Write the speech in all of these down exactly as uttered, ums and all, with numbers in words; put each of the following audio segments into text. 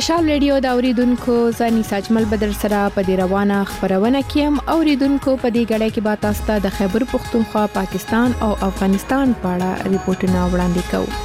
مشال ریډیو د اوریدونکو ځاني ساجمل بدر سره په دې روانه خبرونه کیم. اوریدونکو په دې غړې کې به تاسو ته د خیبر پختونخوا، پاکستان او افغانستان په اړه ریپورتونه وړاندې کوو.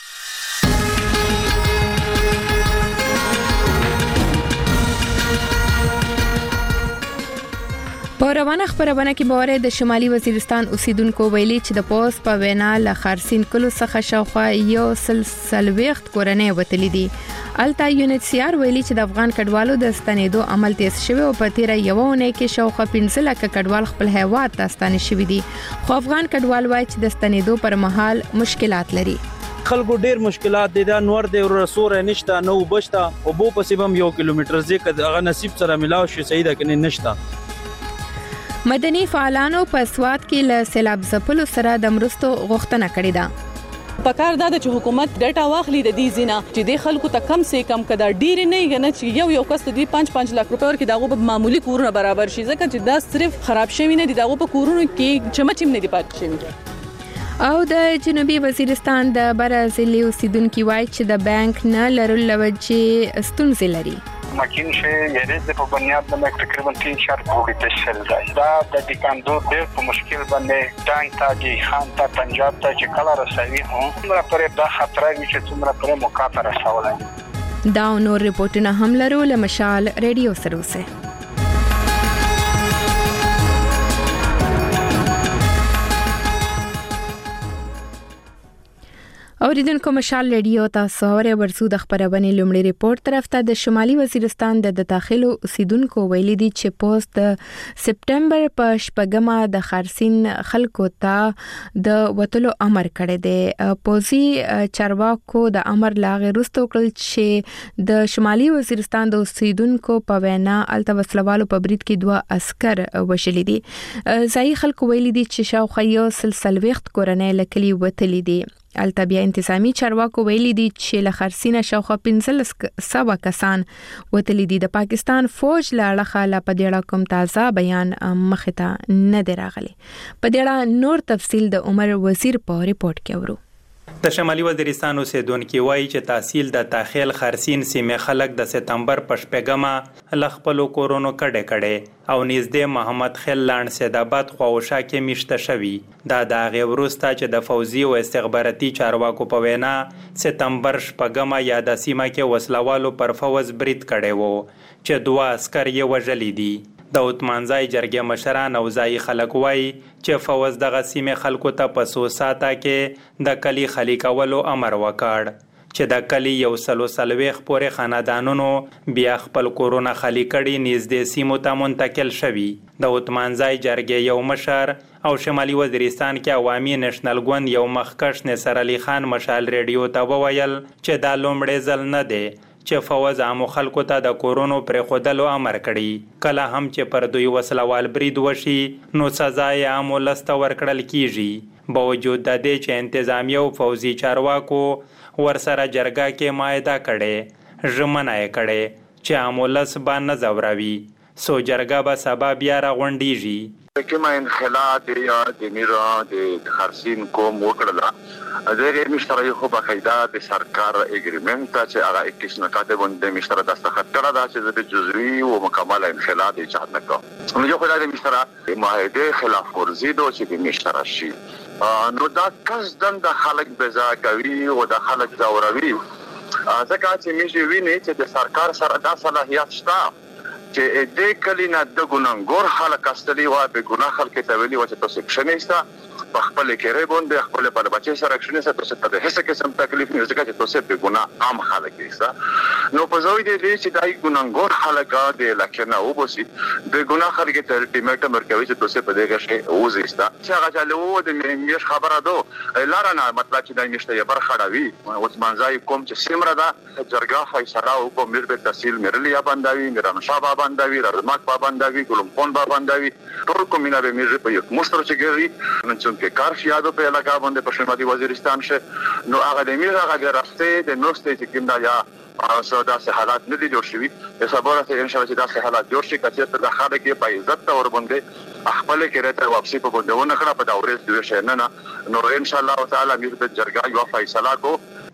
په روانه خبرونه کې باور د شمالي وزیرستان اوسیدونکو ویلي چې د پوسټ په وینا له خارسین کلو څخه شاوخوا یو سلسله وخت کورنۍ وتلې دي. التا یونټ سی آر ویلي چې د افغان کډوالو د ستنېدو عمل تیز شوی او په تیر یو اونۍ کې شاوخوا پنځه لکه کډوال خپل هیواد ته ستانه شوي دي. خو افغان کډوال وایي چې د ستنېدو پر مهال مشکلات لري. خلکو ډیر مشکلات دي، دا نور دی رسوره نشته، نو بشته او بو پسې بم یو کیلومتر ځکه هغه نصیب سره ملاو شي صحیح ده کنه نشته. مدني فعالانو په سواد کې له سیلاب ځپلو سره د مرستو غوښتنه کړې ده. پکار دا چې حکومت ډاټا واخلي د دې زینا چې د خلکو ته کم سه کم کده ډیر نه غنه چې یو یو کس د پنځه پنځه لک روپۍ ورکې دغه په معمولی کورونه برابر شي، ځکه چې دا صرف خراب شوی نه دي، دغه په کورونو کې چمچم نه دی پات شوی. او د جنوبي وزیرستان د برازیلي اوسیدونکو وایي چې د بانک نه لرل لوجه ستونزې لري. ماکین چې یریز په بنیاد باندې تقریبا تین چار پوری تشل دی. دا د دکاندو ډېر په مشکل باندې ټانک ته دی خان ته پنجاب ته چې کله رسوي هم څومره پرې دا خطر وي چې څومره پرې موقعه رسولای. دا نور ریپورتونه هم لرو له مشال ریډیو سره اوسه. اوریدونکو مشال ریډیو تاسو اورئ. ورسو د خبرونه لومړی ریپورت طرف ته د شمالي وزیرستان د داخلو اوسیدونکو ویلي دي چې پوسټ د سپټمبر په شپږمه د خارسین خلکو ته د وټلو امر کړی دی. پوزي چارواکو د امر لاغه رستو کړل چې د شمالي وزیرستان د اوسیدونکو په وینا الته وسلوالو په برید کې دوه عسكر وشلي دي. ځای خلکو ویلي دي چې شاوخوا یو سلسله وخت کورنۍ لکلي وتلي دي. التبیا انتظامی چارواکو ویلي دي چې له خرسینه شاوخوا پنځه سوه کسان وتلي دي. د پاکستان فوج له اړخه لا په دې اړه کوم تازه بیان مخې ته نه دی راغلی. په دې اړه نور تفصیل د عمر وزیر په ریپورت کې اورو. د شمالي وزیرستان اوسیدونکو وایي چې تحصیل د تاخیل خرسین سیمه خلک د سپتمبر په شپږمه ل خپل کورونو کډه کړي او نږدې محمد خیل لاند سیداباد خواوشا کې میشته شوی. دا د هغه وروسته چې د فوزي او استخباراتي چارواکو په وینا سپتمبر شپږمه یا د سیمه کې وسلوالو پر فوز برید کړي وو چې دوه عسكر یې وژلي دي. د اوتمانځای جرګې مشران او ځای خلک وایي چې فوز دغه سیمه خلکو ته په څو ساعته کې د کلی خالی کولو امر وکړ چې د کلی یو سلو سلويخ پورې خاندانونو بیا خپل کورونه خالی کړي نږدې سیمو ته منتقل شوي. د اوتمانځای جرګې یو مشر او شمالي وزیرستان کې عوامي نېشنل ګوند یو مخکښ نصر علي خان مشال ریډیو ته وویل چې دا لومړی ځل نه دی چې فوز عامو خلکو ته د کورونو پر خودلو امر کړي. کله هم چې پر دوی وسلوال برید وشي نو سزا یې عامو لسته ورکړل کیږي. باوجود د دې چې انتظامیه او فوزي چارواکو ورسره جرګه کې مایده کړي ژمنه یې کړي چې عامو لس باندې زوروي سو جرګه به سبا بیا راغونډیږي. کما انخلاء د میرا د خرسین کوم وکړه دغه مشتری خو په قاعده د سرکار اګریمنت چې هغه اکیس نکاته باندې مشتری دستخط کړه دا چې د جزوی او مکمل انخلاء د ایجاد نکړه. نو یو خدای د مشتری معاهده خلاف ورزي دوه چې د مشتری شي نو دا کس د خلک بزا کوي او د خلک زوروي ځکه چې میږي ویني چې د سرکار سره د صلاحیت شته چې دې کلینا د ګناګور خلک استلی و به ګناه خلک ته ویلي و چې تاسو کښنیسته په خپل کې ریبون د خپل په بچي سره کښنیسته تاسو ته هیڅ قسم تکلیف نه ځکه چې تاسو به ګناه عام خلک یسته. نو په زوی دې چې دای ګناګور خلک د لکه او بوسي د ګناه خلک ته الټیمیټم ورکوي چې تاسو په دې کې وځئسته چې هغه چالو د میش خبره دو لارنه مطلب چې د میشته یې برخړاوي او ځمانځای کوم چې سیمره دا جرګه فیصله او په میر به تحصیل مرلیا باندې میران شابه باندې رزمات باندې ګلم خون باندې ټول کومینه به میږي په یک مستر چې ګرځي نن چې کار یادو په علاقه باندې په شمالي وزیرستان شه نو هغه د میرا هغه راسته د نوسته چې کیند یا اوسه داسې حالات نه دي جوړ شوي. د صبرته ان شاء الله چې داسې حالات جوړ شي کچې ته د خاله کې په عزت اور باندې خپل کې راته واپسی په بده ونه کړه په دا ورځ دوی شه نه نو ان شاء الله تعالی موږ د جرګه یو فیصله کو.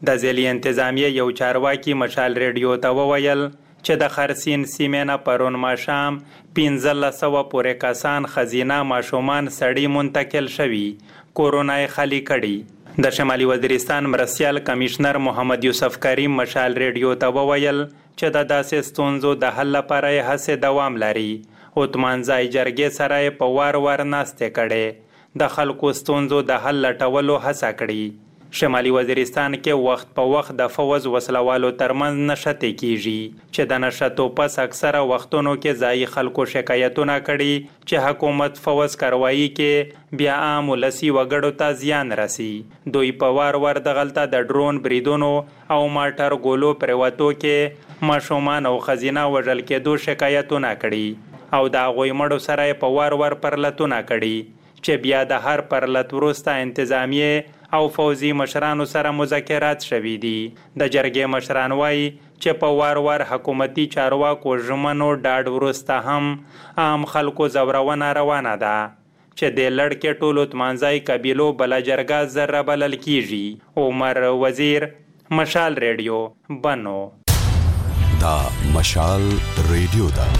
د ځلي انتظامیه یو چارواکي مشال ریډیو ته وویل چې د خرسین سیمې نه پرون ماښام پنځلس سوه پورې کسان ښځینه ماشومان سړي منتقل شوي کورونه یې خالي کړي د شمالي وزیرستان مرستیال کمیشنر محمد یوسف کریم مشال ریډیو ته وویل چې د داسې ستونزو د حل لپاره یې هڅې دوام لري عثمانزای جرګې سره یې په وار وار ناستې کړې د خلکو ستونزو د حل لټولو هڅه کړي شمالي وزیرستان کې وخت په وخت د فوز وسلوالو ترمنځ نښتې کیږي چې د نښتو پس اکثره وختونو کې ځایي خلکو شکایتونه کړي چې حکومت فوز کاروایی کې بیا عام ولسي وګړو ته زیان رسي دوی په وار وار دغلته د ډرون بریدونو او ماټر ګولو پریوتو کې ماشومان او ښځینه وژل کېدو شکایتونه کړي او د هغوی مړو سره په وار وار پرلتونه کړي چې بیا د هر پرلت وروسته انتظامیه او فوزي مشرانو سره مذاکرات شوي دي د جرګې مشران وایي چې په وار وار حکومتي چارواکو ژمنو ډاډ وروسته هم عام خلکو ځورونه روانه ده چې د لړ کې ټولو تمانځای قبیلو بله جرګه ذره بلل کیږي عمر وزیر مشال ریډیو بنو دا مشال ریډیو ده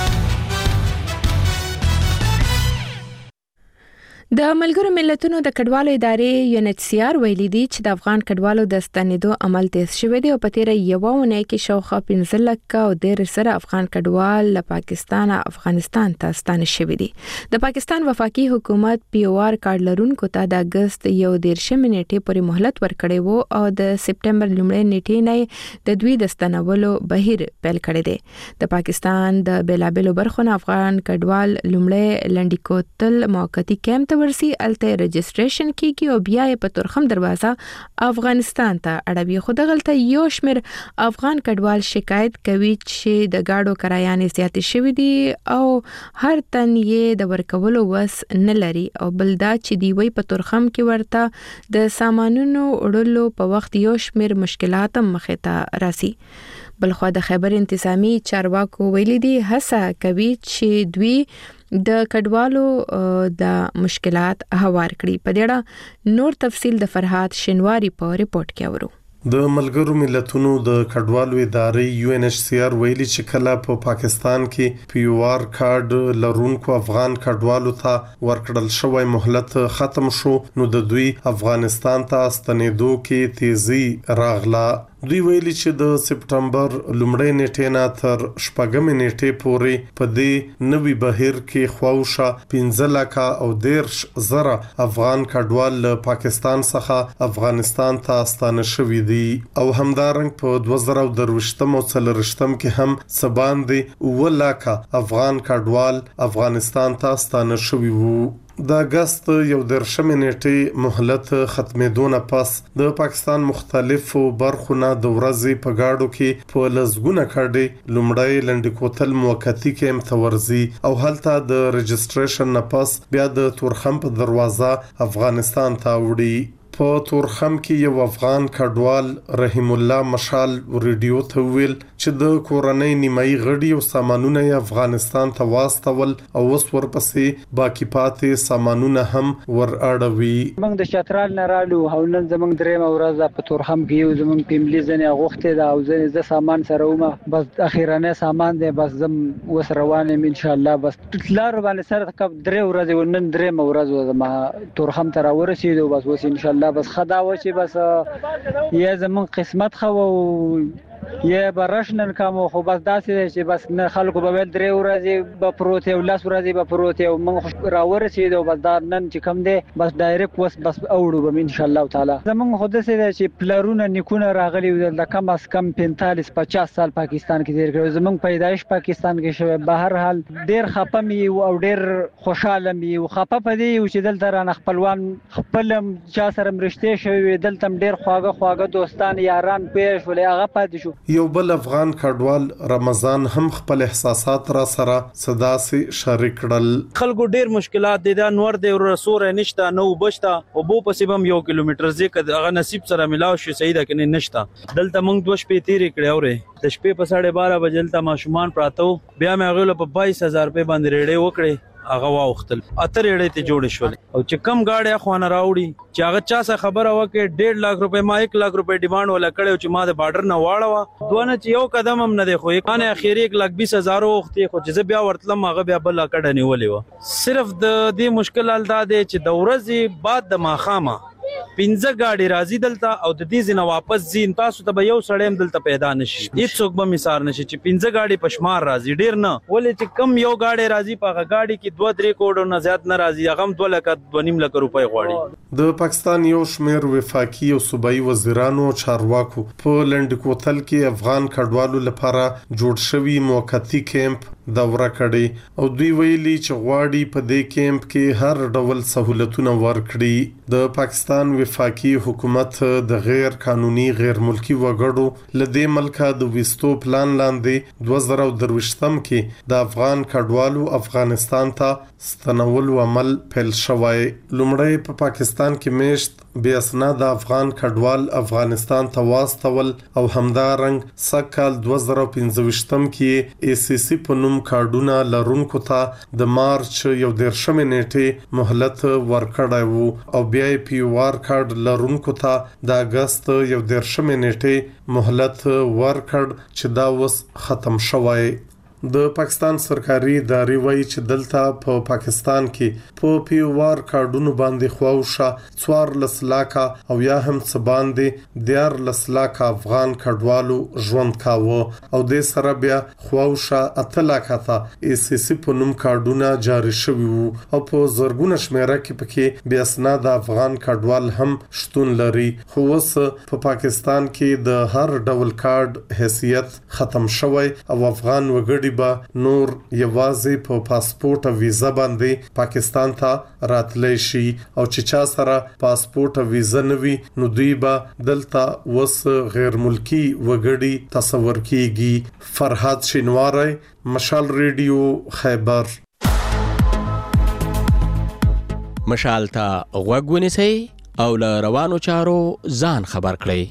د ملګرو ملتونو د کډوالو ادارې یو ان ایچ سی آر ویلي دی چې د افغان کډوالو د ستنېدو عمل تیز شوی دی او په تیره یوه اونۍ کې شاوخوا پنځه لکه او ډېر سره افغان کډوال له پاکستان افغانستان ته ستانه شوي دي د پاکستان وفاقي حکومت پی او آر کارډ لرونکو ته د اګست یو دېرشمې نیټې پورې مهلت ورکړی و او د سپټمبر لومړۍ نیټې نه د دوی د ستنولو بهیر پیل کړی دی د پاکستان د بیلابېلو برخو نه افغان کډوال لومړی لنډي کوتل موقتي کیمپ ورسي الته رجستریشن کیږي او بیا په تورخم دروازه افغانستان ته اړوي خو دغلته یو شمیر افغان کډوال شکایت کوي چې د گاډو کرایانې زیاتې شوې دي او هر تن یې د ورکولو وس نه لري او بل دا چې دی وی په تورخم کې ورته د سامانونو وړلو په وخت یو شمیر مشکلات مخې ته راسي بلخو د خیبر انتظامی چارواکو ویلي دي هڅه کوي چې دوی د کډوالو د مشکلات هوار کړي په دې اړه نور تفصیل د فرحات شنواری په ریپورت کې اورو د ملګرو ملتونو د کډوالو ادارې یو ان ایچ سی آر ویلي چې کله په پاکستان کې پی او آر کارډ لرونکو افغان کډوالو ته ورکړل شوی مهلت ختم شو نو د دوی افغانستان ته ستنېدو کې تیزی راغله دوی ویلي چې د سپټمبر لومړۍ نیټې نه تر شپږمې نیټې پورې په دې نوي بهیر کې خواوشه پنځه لکه او دېرش زره افغان کډوال له پاکستان څخه افغانستان ته ستانه شوي دي او همدارنګ په دوه زره او درویشتم او څلوېښتم کې هم څه باندې اووه لکه افغان کډوال افغانستان ته ستانه شوي وو د اگست یو درشمې نیټې مهلت ختمېدو نه پس د پاکستان مختلفو برخو نه د ورځې په گاډو کې په لزګونه کډې لومړی لنډي کوتل موقتی کیمپ ته ورځي او هلته د رجستریشن نه پس بیا د تورخم په دروازه افغانستان ته وړي په تورخم کې یو افغان کډوال رحیم الله مشال ریډیو ته ویل چې د کورنۍ نیمایي غړي او سامانونه افغانستان ته واستول او اوس ورپسې باقی پاتې سامانونه هم ور اړوي موږ د شترال نه رالو او نن زموږ دریم ورځ په تورخم کې یو زموږ پیملی ځنه غوښته دا او زه سامان سره ومه بس اخیرانه سامان دی بس زم وس روانه ان شاء الله بس لار باندې سره کب درې ورځې ونن دریم ورځ زما تورخم ته راورسېدو بس وس ان شاء الله بس خدا و چې بس یا زمون قسمت خو یا برشنن کوم خو بس داسې چې بس نه خلکو به درې ورځې به پروت او لاس ورځې به پروت او موږ راورسېدو بس دا نن چې کم دی بس ډایرکټ وس بس اوړو به ان شاء الله تعالی زمون خو داسې چې پلرونه نیکونه راغلي د کم از کم پنځلس پچاس سال پاکستان کې تیر کړو زمون پیدایش پاکستان کې شوی به هر حال ډیر خپه می او ډیر خوشاله می او خپه پدې چې دلته رانه خپلوان خپلم چا سره مرشته شوی دلته ډیر خواږه خواږه دوستان یاران پېښ ولې هغه پاتې شو یو بل افغان کډوال رمضان هم خپل احساسات را سره صدا سي شریک کړل خلکو ډیر مشکلات دي دا نور دی رسوره نشته نو بشتا او بو پسې بم یو کیلومتر ځکه هغه نصیب سره ملاو شي سیده کنه نشته دلته موږ دوه شپې تیرې کړې اورې د شپې په ساڑھے بارہ بجې دلته ماشومان پراته بیا مې غوښله په باییس هزار روپے باندې ریډې وکړې هغه واوختل اتر اړې ته جوړ شول او چې کم گاډي خوانه راوړي چې هغه چا څه خبره وکړي ډېر لک روپے ما یک لک روپے ډیماند ولا کړو چې ما د بارډر نه واړو دوه چې یو قدم هم نه دی خو یې کانه اخیری یک لک بیس هزار وختي خو چې بیا ورتلم هغه بیا بل کډه نیولې و صرف د دې مشکل حل دا دی چې د ورځې بعد د ماخامه پنځه گاډي راځي دلته او د دې ځنه واپس ځین تاسو ته به یو سړیم دلته پیدا نشي هیڅ څوک به مثال نشي چې پنځه گاډي پشمار راځي ډیر نه ولې چې کم یو گاډي راځي په گاډي کې دوه درې کوډو نه زیات نه راځي هغه دوه لک دوه نیم لک روپۍ غواړي د پاکستان یو شمیر وفاقي او صوبایي وزیرانو چارواکو په لند کوتل کې افغان کډوالو لپاره جوړ شوی موقتی کیمپ دوره کړي او دوی ویلي چې غواړي په دې کیمپ کې هر ډول سہولتونه ورکړي د پاکستان وفاقي حکومت د غیر قانوني غیر ملکی وګړو لدې ملکه د وستو پلان لاندې دوه زره درويشتم کې د افغان کډوالو افغانستان ته ستنول عمل پیل شوی لومړی په پاکستان کې میشت بیا اسنا د افغان کډوال افغانستان ته واستول او همدارنګ سکهال دوه زره پنځه کې ای سی سی په نوم کارډونه لرونکو ته د مارچ یو دیرشمې نیټه مهلت ورکړای وو او بیا پی وار کارت لرونکو ته د اگست یو دیرشمې نیټه مهلت ورکړ چې دا وس ختم شوی د پاکستان سرکاري ادارې وایي چې دلته په پاکستان کې په پی وار کارډونو باندې خواوشه څوارلس لاکه او یا هم څه باندې دیارلس لاکه افغان کډوالو ژوند کاوه او د سره بیا خواوشه اته لاکه ته ای سی سی په نوم کارډونه جاری شوي وو او په زرګونه شمیره کې پکې بیا اسناد د افغان کډوال هم شتون لري خو اوس په پاکستان کې د هر ډول کارډ حیثیت ختم شوی او افغان وګړي با نور یوازې په پاسپورت او ویزا باندې پاکستان ته راتلی شي او چې چا سره پاسپورت او ویزا نوي نو دوی به دلته وس غیر ملکی وګړي تصور کیږي فرحات شینواری مشال ریډیو خیبر مشال ته غوږ ونیسئ او له روانو چارو ځان خبر کړئ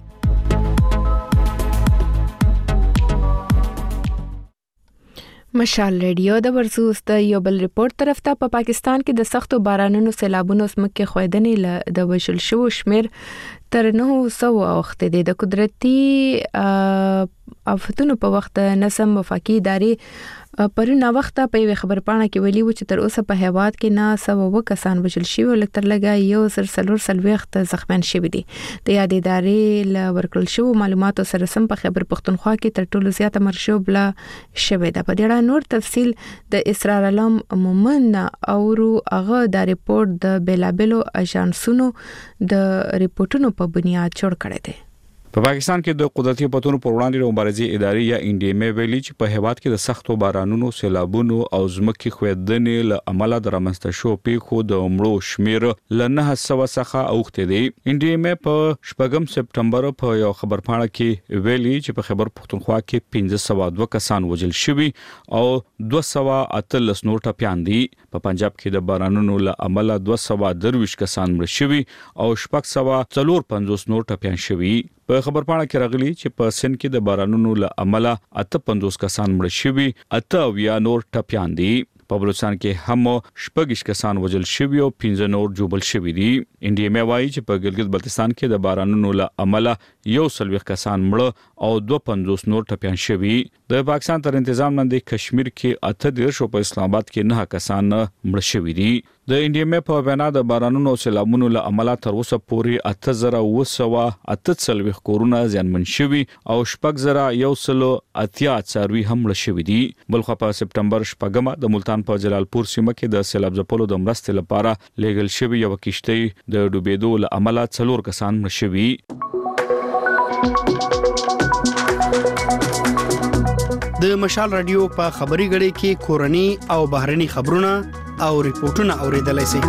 مشال ریډیو د ورسوس د یو بل ریپورت طرف ته په پاکستان کې د سختو بارانونو سیلابونو سمکه خویدنې ل د وشل شو شمیر تر نو سو وخت د قدرتي افتونو په وخت نسم وفاقي ادارې پرونه وخت په خبر پاڼه کې ویلي و چې تر اوسه په هیواد کې نه سو کسان وشل شي او لکتر لګا یو سر سلور سلويخت زخمیان شوي دي د یاد ادارې ل ورکل شو معلوماتو سره سم په خبر پښتونخوا کې تر ټولو زیاته مرشو بل شوي ده په ډېر نور تفصيل د اسرار علم مومن او هغه د ریپورت د بیلابلو اژانسونو د ریپورتونو په بنیاد جوړ کړی دی په پاکستان کې د قدرتي پتون پر وړاندې د مبارزې ادارې یا ان ډي ام ویلي چې په هیواد کې د سختو بارانونو سیلابونو او ځمکې خویدنې له امله د رامنځته شو پیښو د مړو شمیر له نه سو څخه اوخته دي ان ډي ام په شپږم سپټمبر په یو خبر پاڼه کې ویلي چې په خبر پښتونخوا کې پنځه سوه دوه کسان وژل شوي او دوه سوه اتلس نور ټپيان دي په پنجاب کې د بارانونو له امله دوه سوه درویش کسان مړ شوي او شپږ سوه څلور پنځوس نور ټپيان شوي په خبر پاڼه کې راغلي چې په سند کې د بارانونو له امله اته پنځوس کسان مړ شوي اته یا نور ټپيان دي په بلوچستان کې هم شپږ کسان وژل شوي او پنځه نور جوبل شوي دي ان ډي ام وايي چې په ګلګت بلتستان کې د بارانونو له امله یو سلويخ کسان مړ او دوه پنځوس نور ټپيان شوي د پاکستان تر تنظیم لاندې کشمیر کې اته ډیر شو په اسلام آباد کې نه کسان مړ شوي دي د ان ډي ام په وینا د بارانونو او سیلابونو له امله تر اوسه پورې اته زره وسوه اته سلويخ کورونه زیانمن شوي او شپږ زره یو سلو اتیا څاروي هم مړ شوي دي بلخو په سپټمبر شپږمه د ملتان په جلالپور سیمه کې د سیلاب ځپلو د مرستې لپاره لیږل شوی یو کشتۍ د ډوبېدو له امله څلور کسان مړ شوي د مشال رادیو په خبري غړي کې کورني او بهرني خبرونه او ریپورتونه اوریدلای شئ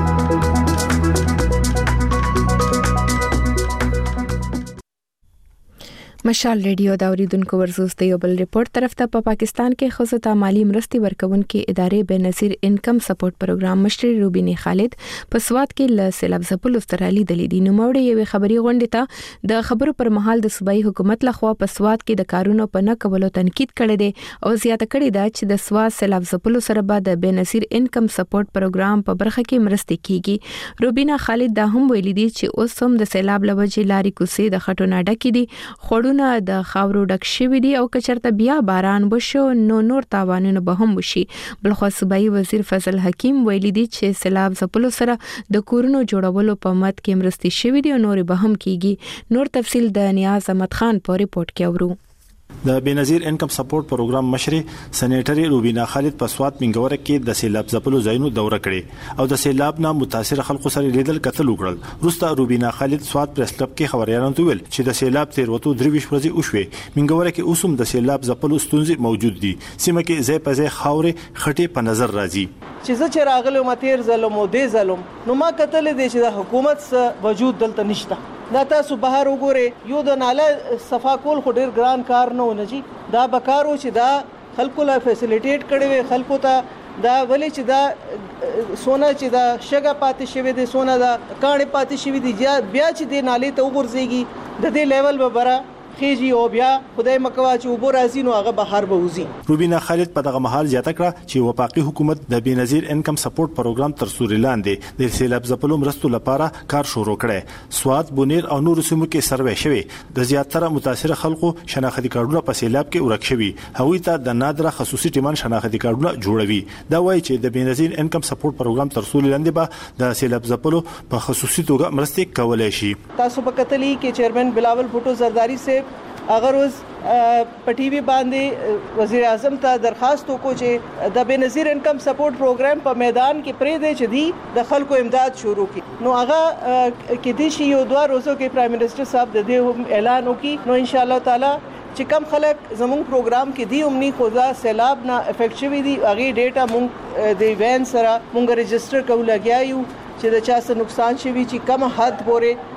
مشال ریډیو دا اوریدونکو ورزوس د یو بل ریپورت طرف ته په پا پاکستان کې خصوصا ته مالی مرستي ورکونکو ادارې بنظیر انکم سپورټ پروګرام مشر روبینی خالد په سواد کې ل سیلاب زپل استرالي د لیدي نو موړي یو خبري غونډه ته د خبرو پر مهال د صوبایي حکومت لخوا په سواد کې د کارونو په نه کولو تنقید کړی دی او زیاته کړی دا چې د سواد سیلاب زپل سره بعد د بنظیر انکم سپورټ پروګرام په برخه کې مرستي کیږي. روبینا خالد دا هم ویلي دي چې اوس هم د سیلاب لوجې لاري کوسي د خټو ناډه کې دي خړونه د خاورو ډک شوی دي او کچرته بیا باران وشو نو نور تاوانونه به هم وشي. بلخو صوبایي وزیر فضل حکیم ویلي دي چې سیلاب زپلو سره د کورونو جوړولو په مد کې مرستي شوی دي او نور به هم کیږي. نور تفصیل د نیاز احمد خان په ریپورت کې اورو. د بنظیر انکم سپورټ پروګرام مشر سېنیټري روبینا خالد په سواد منګور کې د سیلاب زپلو ځایونو دوره کړې او د سیلاب نه متاثر خلکو سره لیدل کتل وکړل. روستا روبینا خالد سواد پریس کلب کې خبريالانو ته ویل چې د سیلاب تیروتو درویش ورځې وشوي منګور کې اوسم د سیلاب زپلو ستونزې موجود دي. سیمه کې ځای په ځای خاورې خټې په نظر راځي. چې زه چې راغلم ماتیر ظلم او دې ظلم نو ما کتل دي چې د حکومت سره وجود دلته نشته. دا تاسو بهر وګورئ یو د ناله صفا کول خو ډیر ګران کار نه ونه جی دا بکارو چې دا خلکو لا فیسیلیټیټ کړي وي خلکو ته دا ولې چې دا سونا چې دا شګه پاتې شوی دی سونا دا کانې پاتې شوی دی بیا چې د نالې ته وګرځيږي د دې لیول به برا خېجی او بیا خدای مکوا چې وبو راځي نو هغه بهر به وځي. روبینا خالد په دغه محل زیاته کړه چې وفاقي حکومت د بنظیر انکم سپورټ پروګرام تر سوري لاندې د سیلاب زپلو مرستو لپاره کار شروع کړي. سواد بونیر او نور سیمو کې سروې شوی د زیاتره متاثر خلکو شناختی کارډونه په سیلاب کې ورک شوی هغوی ته د نادره خصوصي ټیمان شناختی کارډونه جوړوي. دا وایي چې د بنظیر انکم سپورټ پروګرام تر سوري لاندې به د سیلاب زپلو په خصوصي توګه مرستي کولای شي. تاسو په کتلی کې چیرمن بلاول بھټو زرداری سے اگر اوس په ټي وي باندې وزیر اعظم ته درخواست وکړو چې د بنظیر انکم سپورټ پروګرام په میدان کې پرې دی چې دی د خلکو امداد شروع کړي نو هغه کې دي شي یو دوه ورځو کې پرایم منسٹر صاحب د دې اعلان وکړي نو ان شاء الله تعالی چې کم خلک زموږ پروګرام کې دی اومني خدا سیلاب نه افیکټ شوی دی هغه ډیټا مونږ د وین سره مونږ رجسٹر کوو لګیایو چې د چا څه نقصان شوی چې کم حد پورې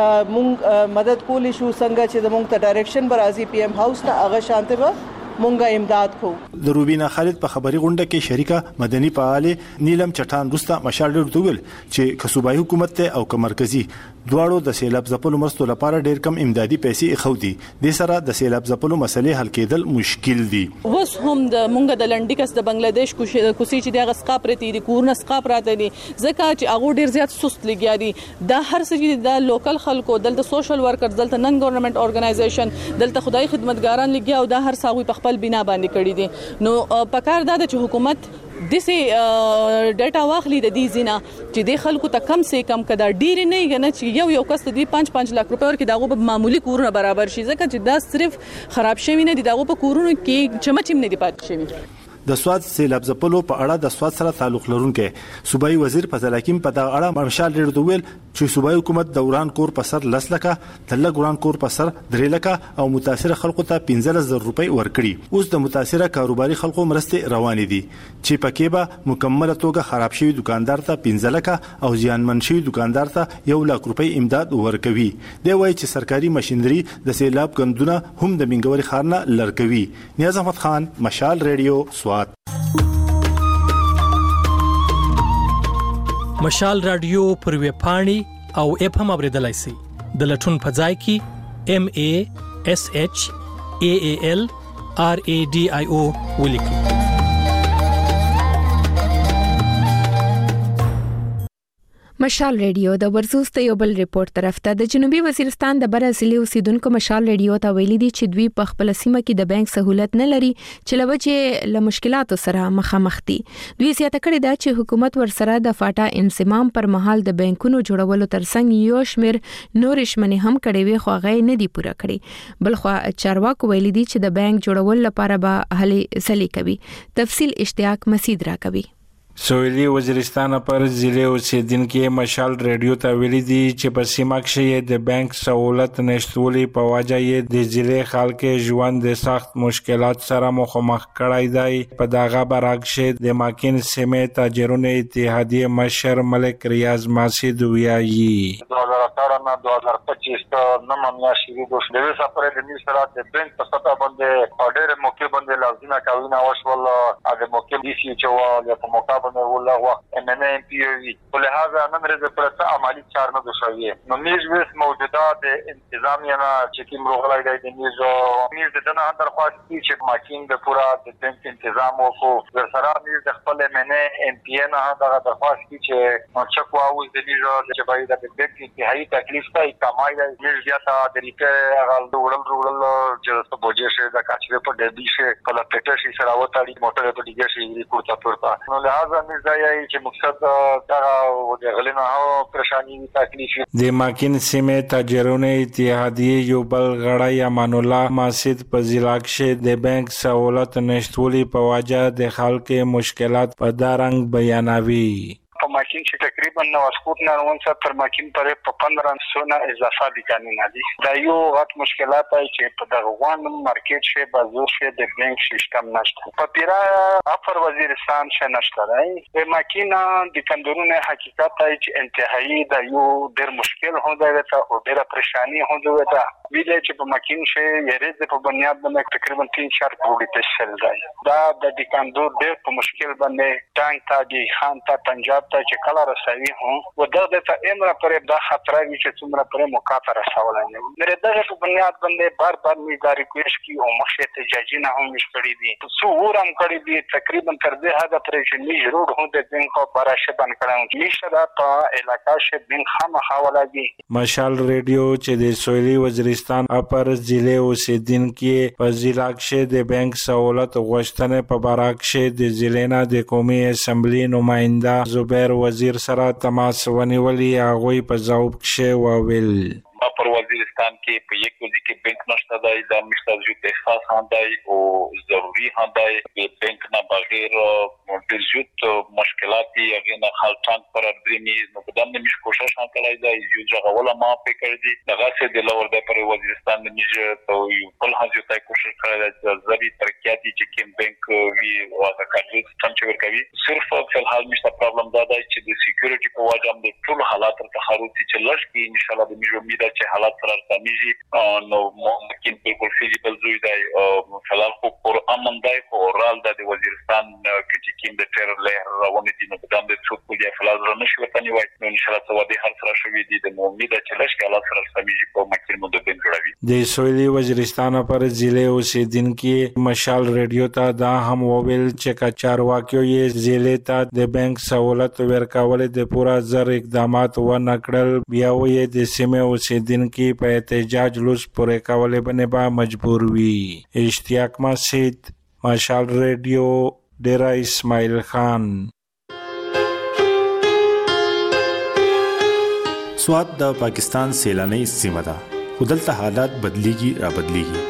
مونږ مدد کولی شو څنګه چې د مونږ ته ډایریکشن برازي پی ایم هاوس ته هغه شانته به مونږه امداد کو. د روبینا خالد په خبري غونډه کې شریکه مدني فعال نیلم چټان روستا مشال ډیر دویل چې کسوبای حکومت ته او مرکزی دواړو د سیلاب زپلو مرستو لپاره ډیر کم امدادي پیسې اخو دي. د سره د سیلاب زپلو مسلې حل کېدل مشکل دي. اوس هم د مونږ د لنډیکس د بنگلاديش کوشي چې د غسقا پرتی دي کورن اسقا پراته دي ځکه چې هغه ډیر زیات سست لګیا دي د هر څه د لوکل خلکو دلته سوشل ورکر دلته نن ګورنمنت اورګنایزیشن دلته خدای خدمتګاران لګیا او د هر څاوي په خپل بنا باندې کړی دي نو پکار دا چې حکومت دسه ډیټا واخلي د دې زینا چې د خلکو ته کم سه کم کدا ډیر نه غنه چې یو یو کس دی پنځ پنځ لک روپے ورکې داغه په معمولی کورونه برابر شي ځکه چې دا صرف خراب شوی نه دي داغه په کورونو کې چمچم نه دی پات شوی. د سواد سیلاب زپلو په اړه د سواد سره تعلق لرونکي صوبایي وزیر فضل حکیم په دغه اړه مشال ډیر دویل چې صوبایي حکومت دوران کور په سر لس لکه تل ګوران کور په سر درې لکه او متاثر خلکو ته پنځه زره روپۍ ورکړي. اوس د متاثره کاروباري خلکو مرستې روانې دي چې پکې به مکمله توګه خراب شوی دکاندار ته پنځه لکه او زیانمن شوی دکاندار ته یو لک روپۍ امداد ورکوي. دی وایي چې سرکاري ماشينري د سیلاب کندونه هم د منګوري خارنه لړکوي. نیاز احمد خان مشال ریډیو. مشال رادیو پر ویب پاڼې او اپ هم اوریدلای شئ. د لټون په ځای کې ام ا اس اچ ا ا ال ار ا ډي آی او ولیکئ. مشال ریډیو د ورزوس ته یو بل ریپورت طرف ته د جنوبي وزیرستان د برازیلي اوسیدونکو مشال ریډیو ته ویلي دي چې دوی په خپل سیمه کې د بانک سہولت نه لري چې لوجه له مشکلاتو سره مخامخ دي. دوی زیاته کړې ده چې حکومت ورسره د فاټا انضمام پر مهال د بانکونو جوړولو ترڅنګ یو شمیر نور شمنې هم کړې وي خو غي نه دي پوره کړې. بلخو چارواکو ویلي دي چې د بانک جوړول لپاره به هلې ځلې کوي. تفصیل اشتیاق مسید را کوي. سویلي وزیرستان پر ضلع اوسیدونکو مشال ریډیو ته ویلي دي چې په سیمه کې د بانک سہولت نشټولي په وجه یې د ضلع خلک ژوند د سخت مشکلات سره مخامخ کړای دی. په دغه برعکس د ماکین سیمې تاجرونو اتحادیه مشر ملک ریاض ماسید ویایي دو هزار اٹھارہ نه دو هزار پچیس ته نه ممیا شری دوه د سفر د میسرا د بانک په ستا باندې اورډر موقع باندې لازمه کاوینه وشول د موقع دي چې و په موقع باندې والله وخت ان ان ام پی وی ولهذا نن رز پر عملی چار نه دوشوي نو میز وس موجودات انتظامیه نه چې کوم روغلای دی د میز میز د نه درخواست چې ماکین د پورا د بانک تنظیم وکړو ور سره میز د خپل ان ان ام پی نه دغه درخواست چې چکو او د میز چې باید د بانک انتهایی تکلیف ته کمای دی میز بیا ته د ریکه غل ډول ډول چې څه بوجه شه د کاچوي په د دې شه په لپټه شي سره وتاړي موټر په دیګه شي ریپورت پورته نو لہذا میز دا یی چې مقصد دا د غلینه هو پریشانی تکلیف د ماکین سیمې تاجرونو اتحادیه یو بل غړی امان الله ماسید په ضلع کې د بانک سہولت نشټولي په وجه د خلکو مشکلات په دارنګ بیانوي. په ماکین چې تقریبا نو اسکوت نه ونڅ تر ماکین پرې په پندرہ سو نه اضافه دي قانون دي دا یو غټ مشکلات دی چې په دغه وان مارکیټ شي بازار شي د بانک سیستم نشته په پیرا افر وزیرستان شه نشته دی په ماکین د کندورونه حقیقت دی چې انتهایی دا یو ډیر مشکل هوندای دی او ډیر پریشانی هوندای دی ویل چې په ماکین شي یې په بنیاد باندې تقریبا تین چار کروڑ تشل دی دا د کندور ډیر په مشکل باندې ټانک ته دی خان ته پنجاب چې کله رسوي هم و دغه ته امر پرې دا خطر وي چې څومره پرې موقعه رسولای نه مې دغه په بنیاد باندې بار بار مې داري کوشش کی او مخه ته جاجي نه هم مشکړي دي څو ورم کړی دي تقریبا تر دې حد پرې چې می روډ هم د بانک په براشه بن کړم چې شدا په علاقہ شه بن خامه حواله دي. مشال ریډیو چې د سویلي وزیرستان اپر ضلع اوسیدونکو په ضلع کې د بانک سہولت غوښتنه په برعکس د ضلع نه د قومي اسمبلی نماینده زبیر وزیر سره تماس ونیولې هغه په ځواب کې وویل پر وزیرستان کې په یک ځای کې بانک نشته دی دا مشتاق جو احساس هاندای او ضروری هاندای چې بانک نه بغیر د زیات مشکلات یې نه خلټان پر درنی نو په دمه مش کوشش وکړای دی یو ځای ولا ما فکر دی دغه څه د لور د پر وزیرستان د نیجه ته یو بل هڅه تای کوشش کړی دی ځبي ترقیاتی چې کوم بانک وی واځه کړی سم چې ورکوي صرف په حال مشته پرابلم دا دی چې د سکیورټي په وجه هم د ټول حالات تر تخروتی چې لږ کې ان شاء الله د میجو امید چې حالات سره سمېږي نو ممکن بالکل فیزیبل زوی دی او فلال خو پر امن دی خو رال د وزیرستان کې چې د ټیر لهر روانه دي نو د دې څوک دی فلال نه شو تنی وای نو ان شاء الله سوادي هر سره شوی دي د امید چې لږ کې حالات سره سمېږي په مکه مو د بن جوړوي. د سویلي وزیرستان پر ضلع اوسیدونکو مشال ریډیو ته دا هم وویل چې کچار واقعو یې ضلع ته د بانک سہولت ورکول د پورا زر اقدامات و نکړل بیا وې د سیمه اوسیدونکو په احتجاج لوس پورې کولې باندې با مجبور وي. اشتیاق مسجد مشال ریډیو ډیرا اسماعیل خان. سواد د پاکستان سیلاني سیمه ده خو دلته حالات بدلیږي را بدلیږي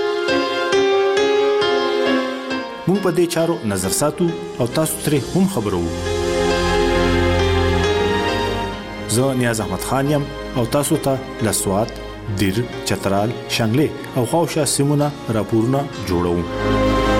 موږ په دې چارو نظر ساتو او تاسو ترې هم خبرو. زه نیاز احمد خان یم او تاسو ته له سواد دیر چترال شانګلې او خواوشا سیمونه راپورونه جوړوم.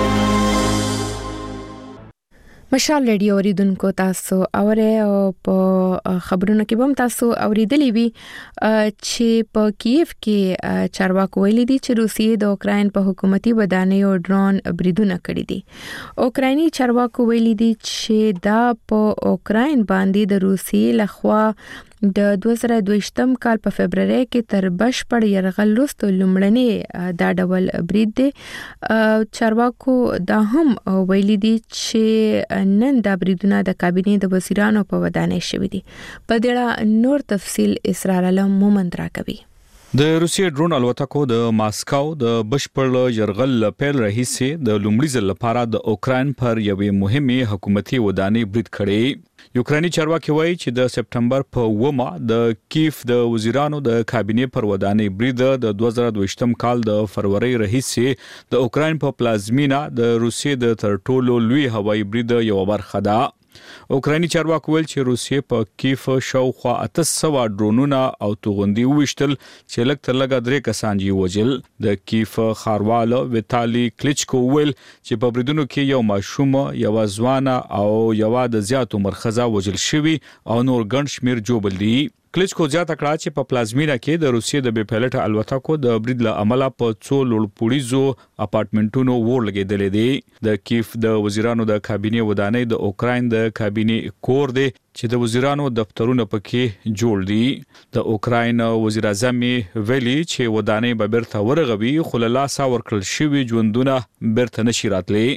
مشال ریډیو اوریدونکو تاسو اوره او په خبرونو کې بم تاسو اوریدلې وی چې په کیف کې چارواکو ویلي دي چې روسیې د اوکرين په حکومتي ودانیو ډرون بریدونه کړی دي. اوکرایني چارواکو ویلي دي چې دا په اوکرين باندې د روسیې لخوا د دوه زره دوه کال په فبرवरी کې تر بشپړ يرغل وروسته لومړنی دا ډول برید دی. چارواکو دا هم ویلي دي چې نن دا بریدونه د کابینې د وزیرانو په ودانۍ شوې دي. په دې اړه نور تفصیل اسرار علم مومند راکوي. د روسیې ډرون الوتکو د ماسکاو د بشپړ يرغل پیل رئیسي د لومړي ځل لپاره د اوکرين پر یوې مهمه حکومتي ودانۍ برید کړي. یوکراني چارواکي وایي چې د سپټمبر په اومه د کیف د وزیرانو د کابینې پر ودانۍ برید د دوه زره دوه کال د فروری رئیسي د اوکرين په پلازمینا د روسیې د تر ټولو لوی هوایي برید یو برخه ده. اوکراني چارواکو ویل چې روسیې په کیف شاوخوا اته سوه ډرونونه او توغندي وشتل چې لږ تر لږه درې کسان یې وژل. د کیف ښاروال ویتالي کلیچکو ویل چې په بریدونو کې یو ماشوم، یو ځوان او یو د زیات عمر ښځه وژل شوي او نور ګڼ شمېر جوبل دي. کلیچکو زیاته کړه چې په پلازمینه کې د روسیې د بې پیلوټه الوتکو د برید له امله په څو لوړپوړیزو اپارټمنټونو اور لګېدلې دي. د کیف د وزیرانو د کابینې ودانۍ د اوکراین د کابینې کور دی چې د وزیرانو دفترونه پکې جوړ دي. د اوکراین وزیر اعظم ویلي چې ودانۍ به بیرته ورغوي، خو له لاسه ورکړل شوي ژوندونه بیرته نشي راتلی.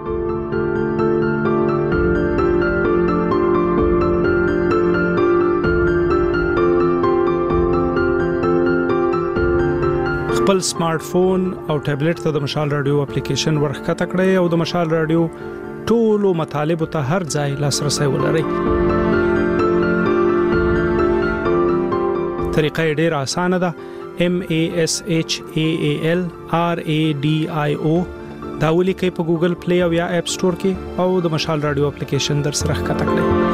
خپل سمارټ فون او ټابلیټ ته د مشال رادیو اپلیکیشن ورخکته کړئ او د مشال رادیو ټولو مطالبه ته هر ځای لاسرسي ولرئ. طریقه ډیره اسانه ده. M A S H A A L R A D I O دا ولیکئ په ګوګل پلی او یا اپ سٹور کې او د مشال رادیو اپلیکیشن در سره ښکته کړئ.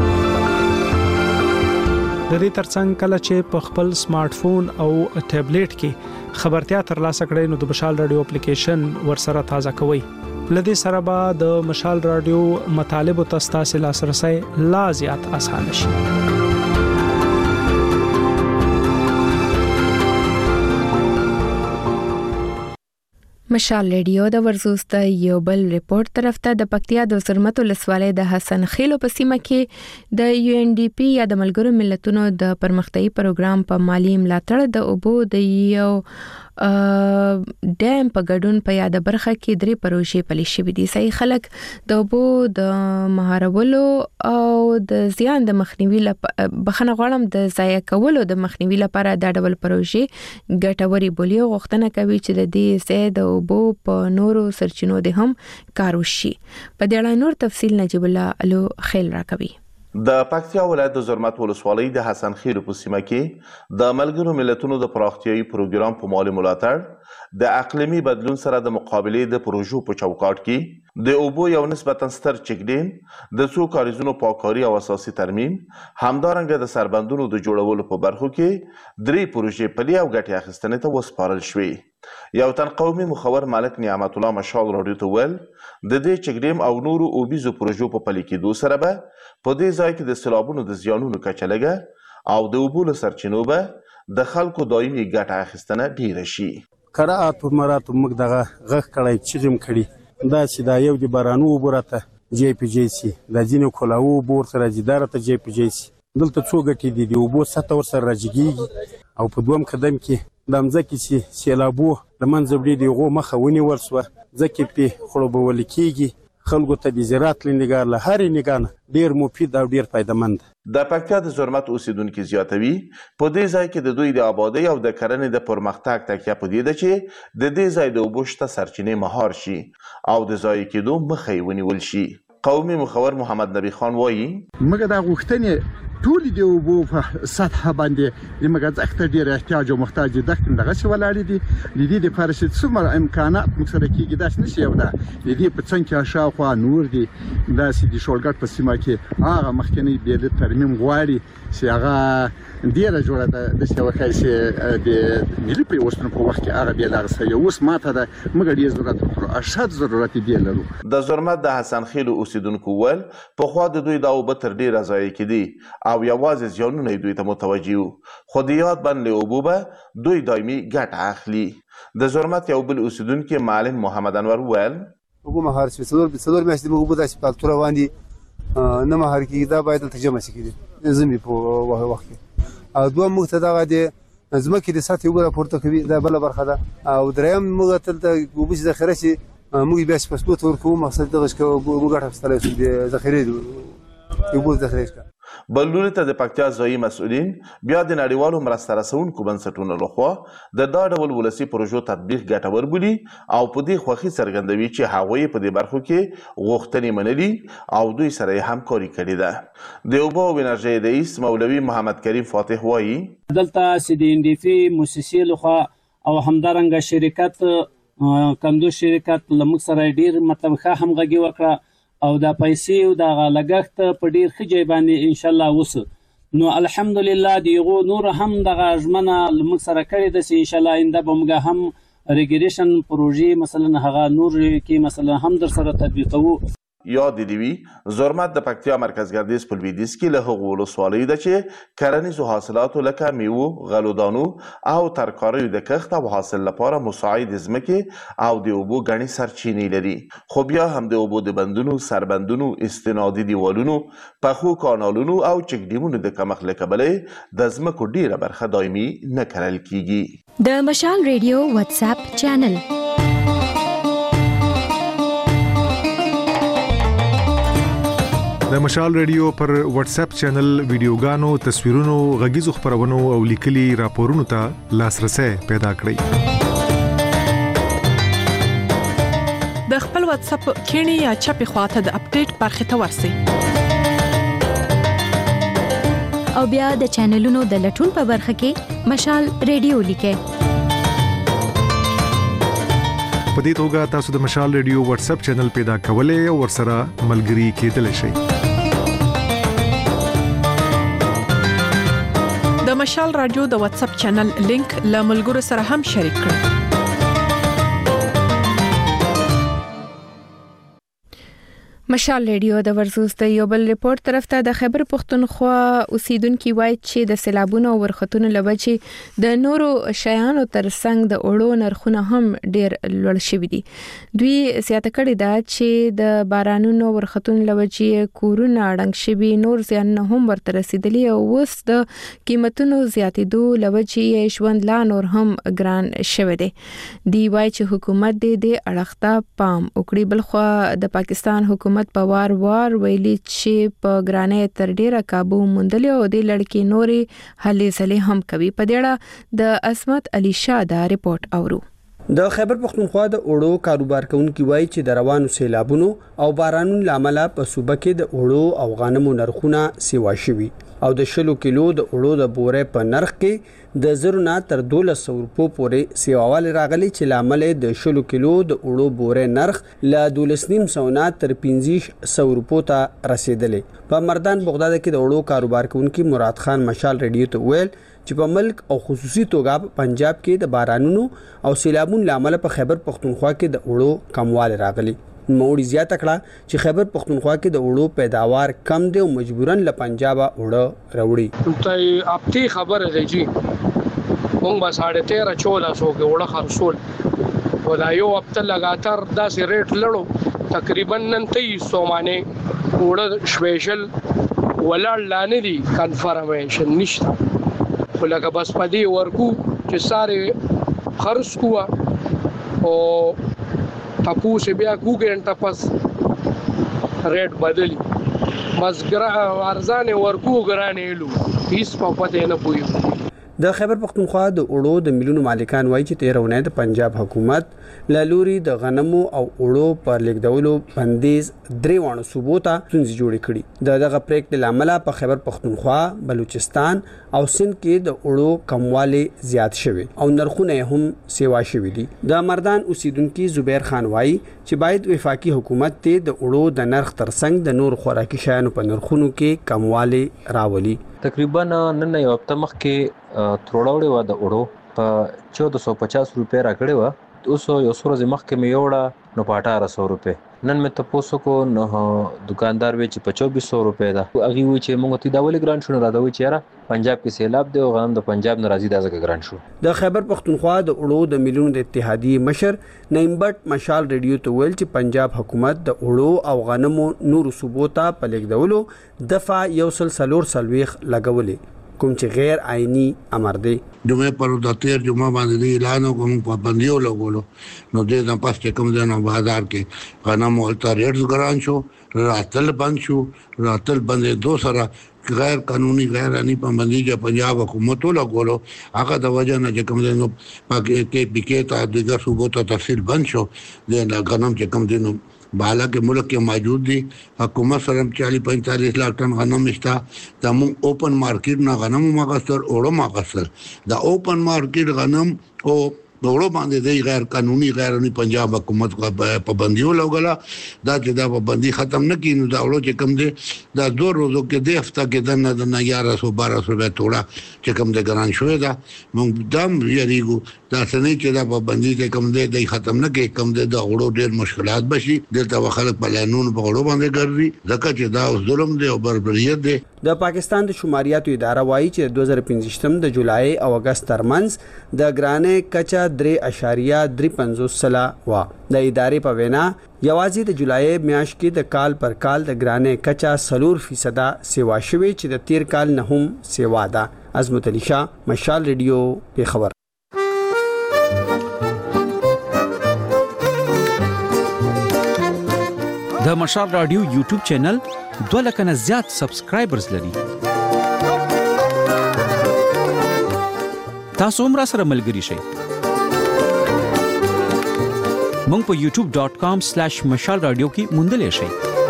د دې ترڅنګ کله چې په خپل سمارټ فون او ټابلیټ کې خبرتیا ترلاسه کړئ نو د مشال رادیو اپلیکیشن ورسره تازه کوئ. لدې سره به د مشال رادیو مطالب او تاسو لاسرسي لا زیات آسان شي. مشال ریډیو د ورزوست یو بل ریپورت طرف ته د پکتیا د زرمت ولسوالۍ د حسن خیلو په سیمه کې د یو ان ډي پی یا د ملګرو ملتونو د پرمختیايي پروګرام په مالی ملاتړ د اوبو د یو ډیم په ګډون په یاد برخه کې درې پروژې پلي شوې دي. صحیح خلک د اوبو د مهارولو او د زیان د مخنیوي لپاره بخنه غواړم د ضایع کولو د مخنیوي لپاره دا ډول پروژې ګټوري بولی او غوښتنه کوي چې د دې زید اوبو په نورو سرچینو د هم کار وشي. په دې اړه نور تفصیل نجیب الله الو خیل راکوي. د پکتیا ولایت د زرمت ولسوالۍ د حسن خیلو په سیمه کې د ملګرو ملتونو د پراختیايي پروګرام په مالي ملاتړ د اقلیمي بدلون سره د مقابلې د پروژو په چوکاټ کې د اوبو یو نسبتا ستر چکډیم، د څو کاریزونو پاککاري او اساسي ترمیم، همدارنګه د سربندونو د جوړولو په برخو کې درې پروژې پلي او ګټې اخیستنې ته وسپارل شوې. یو تن قومي مخور ملک نعمت الله مشال راډیو ته ویل د دې چکډیم او نورو اوبیزو پروژو په پلي کېدو سره به په دې ځای کې د سیلابونو د زیانونو کچه لږه او د اوبو له سرچینو به د خلکو دایمي ګټه اخیستنه ډیره شي. قرات مراتو موږ دغه غږ کړی چغم کړي دا چې دا یو د بارانو اوبو راته جی پی جی سي د ځینو کلاوو اوبو ورسره جداره ته جی پی جی سي دلته څو ګټې دي. د اوبو سطح ورسره راجګېږي او په دویم قدم کې د مځکې چې سیلابو له منځه وړي د هغو مخه ونیول شوه، ځکه پې خړوبول کېږي. خلکو ته د زراعت له نګاه له هرې نګاه نه ډېر مفید او ډېر فایدهمند. د پکتیا د زرمت اوسیدونکي زیاتوي په دې ځای کې د دوی د آبادۍ او د کرنې د پرمختګ تکیه په دې ده چې د دې ځای د اوبو شته سرچینې مهار شي او د ضایع کېدو مخه یې ونیول شي. قومي مخور محمد نبی خان وایي موږ دا غوښتنې ټول دی اوبو په سطح باندې موږ ځکه ډیر احتیاج او محتاج دي دغه څه ولاړ دي. د دې د فرصت څومره امکانات موږ سره کېږي داس نشي یو دا د دې په څنګه کې شاوخوا نور دي داسې د شولګټ په سیمه کې هغه مخکنی د ترمیم غواړي چې هغه ډیره جوړه ده د څه وکړي چې د ملي پیوستون په وخت کې هغه ډیره سره اوس ماته ده موږ ډیر ضرورت لرو اشد ضرورت دی لرو. د زرمت د حسن خیلو اوسیدونکو ول په خوا د دوی د اوبه تر ډیره ضایع کېدي او یوازې زیانونه دوی ته متوجه وو، خو د یاد بند له اوبو به دوی دایمي ګټه اخلي. د زرمت یو بل اوسیدونکي معلم محمد انور ویل اوبه مهار شي څلور څلور میاشتې موږ اوبه داسې پالتو روان دي نه مهار کېږي دا باید دلته جمع شي کېږي زمي په وخت کې. او دوه موږ ته دغه د ځمکې د سطحې اوبه راپورته کوي دا بله برخه ده. او دریم موږ دلته اوبه چې ذخیره شي موږ بیا فصلو ته ورکوو مقصد دغه چې اوبه ګټه اخیستلی شو د ذخیرې اوبو ذخیرې شته. بل لوري ته د پکتیا ځایي مسؤلین بیا د نړیوالو مرسته رسونکو بنسټونو لخوا د دا ډول ولسي پروژو تطبیق ګټور بولي او په دې خوښي څرګندوي چې هغوی په دې برخو کې غوښتنې منلي او دوی سره یې همکاري کړې ده. د اوبو او انرژۍ رئیس مولوي محمد کریم فاتح وایي دلته چې د ان ډي پی موسسې لخوا او همدارنګه شرکت کندو شرکت له موږ سره ډېر مطلب ښه همغږي وکړه او دا پیسې او دا لګښت په ډیر ښه ځای باندې ان شاء الله وسه. نو الحمدلله دیغه نور هم د غاژمنه لمک سره کړی د ان شاء الله انده بمګه هم ریګریشن پروژې مثلا هغه نور کې مثلا هم در سره تطبیقو. یاد دی وی زرمت د پکتیا مرکز ګردیز په لویدیځ کې له هغو ولسوالیو ده چې کرنیزو حاصلاتو لکه میوو، غلودانو او ترکاریو د کښت او حاصل لپاره مساعد ځمکې او د اوبو ګڼې سرچینې لري، خو بیا هم د اوبو د بندونو، سربندونو، استنادي دیوالونو، پخو کانالونو او چک ډیمونو د کمښت له کبله د ځمکو ډیره برخه دایمي نه کرل کیږي. د مشال ریډیو واتس اپ چینل د مشال ریډیو پر واتس اپ چینل ویډیوګانو، تصویرونو، غږیزو خبرونو او لیکلي راپورونو ته لاسرسي پیدا کړئ. د خپل واتس اپ کینی یا چپی خواته د اپډیټ برخه ته ورسی او بیا د چینلونو د لټون په برخه کې مشال ریډیو لیکه. په دې توګه تاسو د مشال ریډیو واتس اپ چینل پیدا کولای او ورسره ملګري کېدلی شئ. د مشال رادیو د واتس اپ چینل لینک له ملګرو سره هم شریک کړئ. مشال ریډیو د ورزوس د یو بل ریپورت طرف ته د خیبر پختونخوا اوسیدونکو وایي چې د سیلابونو او ورختونو لوجې د نورو شیانو ترڅنګ د اوړو نرخونه هم ډیر لوړ شوي دي. دوی زیاته کړې ده چې د بارانونو ورختونو لوجې کورونه اړنګ شوي، نور زیانونه هم ورته رسیدلي او اوس د قیمتونو زیاتېدو لوجې ژوند لا نور هم ګران شوی دی. دی وایي چې حکومت دې د اړخته پام وکړي. بلخو د پاکستان حکومت په وار وار ویلي چې په ګرانۍ تر ډیره کابو موندلې او د لړکی نوري هلې ځلې هم کوي. په دې اړه د عصمت علي شاه دا ریپورت اورو. د خیبر پختونخوا د اوړو کاروبار کوونکي وایي چې د روانو سیلابونو او بارانونو لامل په صوبه کې د اوړو او غنمو نرخونه سیوا شوي او د شلو کیلو د اوړو د بورې په نرخ کې د زرو نه تر دولس سو روپو پورې سیواوال راغلي چې لامل د شلو کیلو د اوړو بورې نرخ له دولس نیم سو نه تر پنځه سو روپو ته رسیدلی. په مردان بغداد کې د اوړو کاروبار کوونکي مراد خان مشال ریډیو ته ویل چې په ملک او خصوصي توګه پنجاب کې د بارانونو او سیلابونو لامل په خیبر پختونخوا کې د اوړو کموالی راغلی. موړي زیاته کړه چې خیبر پختونخوا کې د اوړو پیداوار کم دی او مجبورن له پنجابه اوړه راوړي. ته اپتی خبره دی جی مونږ به ساڑھے تیرہ چودہ سو کې اوړه خرڅول ولا یو هفته لګاتار داسې ریټ لړو تقریبا نن تیئیس سو باندې اوړه سپیشل ولاړ لانه دي کنفرمیشن نشته ولکه بس پدی ورکو چې ساره خرڅ کوه او تاسو بیا کوګنټه پس ریټ بدلی بس ګرا ارزانه ورکو ګرانه لو هیڅ په پته نه پوي. د خیبر پختونخوا د اوړو د ملونو مالکان وایي چې تیرونه د پنجاب حکومت لالوري د غنمو او اوړو پر لیکدولو بندیز درې وانه صوبو ته څنګه جوړ کړي. د دغه پریکټ لامل په خیبر پختونخوا، بلوچستان او سند کې د اوړو کموالی زیات شوی او نرخونه هم سیوا شوی دي. د مردان اوسیدونکو زبیر خان وایي چې باید وفاقي حکومت ته د اوړو د نرخ ترڅنګ د نور خوراکي شیانو په نرخونو کې کموالی راولي. تقریبا نن یو هفته مخکې تروړاوړې و د اوړو په چودہ سو پچاس روپے راکړې و. اوس یو څو ورځې مخکې مې یوړه نو په اٹھارہ سو روپے. نن مې تاسو کو نو دکاندار وی چې په چوبیس سو روپے دا اغي وی چې موږ ته دا ولې ګران شو نه راځوي چې را پنجاب کې سیلاب دی او غنم د پنجاب ناراضي دا ځکه ګران شو. د خیبر پختونخوا د اوړو د ملونو د اتحادیې مشر نعیم بټ مشال ریډیو ته ویل چې پنجاب حکومت د اوړو او غنمو نور صوبو ته په لیکدولو دفعه یو سل سلور سلويخ لګولې کوم چې غیر آئینی امر دی. جمعه پر د تیر جمعه باندې اعلان کوم پابندیو لګولو نو د نه پاس کوم د نو بازار کې غنم او ریټس ګران شو، راتل بند شو، راتل بندې دو سره غیر قانوني غیر آئینی پابندي چې پنجاب حکومت لګولو هغه د وجه نه چې کوم د نو پاکي کې بکې ته د صوبو ته تفصیل بند شو د غنم چې کوم د نو بالا के मुल्क के मौजूद थी हुकूमत सरम चालीस पैंतालीस लाख टन गनम इस्ता तमु ओपन मार्केट ना गनम मागस्तर ओड़ो मागस्तर द ओपन मार्केट गनम ओ وړو باندې د غیر قانوني غیرونی پنجاب حکومت کو پابندیو لګلا دا چې دا پابندي ختم نه کینو دا وړو چې کم دي دا دوه ورځو کې د هفته کې د نه د یازده سو بارہ سو به توړه چې کم د ګران شوې دا موږ دم یریګو دا څنګه چې دا پابندي چې کم دي د ختم نه کې کم دي دا وړو ډېر مشکلات بشي دلته خلک په لانون په وړو باندې ګرځي ځکه چې دا ظلم دی او بربریت دی. د پاکستان د شماریاتو اداره وایي چې دوه زره پنځه د جولای او اگست ترمنځ د ګرانې کچا درې اشاریه درې پنځوس سلا وا. د ادارې په وینا یوازې د جولای میاشت کې د کال پر کال د ګرانې کچا سلور فیصده سیوا شوی چې د تیر کال نه هم سیوا ده. عظمت علي شاه، مشال ریډیو، پیښور. د مشال رادیو یوټیوب چینل دوه لک نه زیات سبسکرایبرز لري. تاسو هم را سره ملګري شئ. مونږ په یوټیوب ډاٹ کام سلیش مشال رادیو کې موندلی شئ.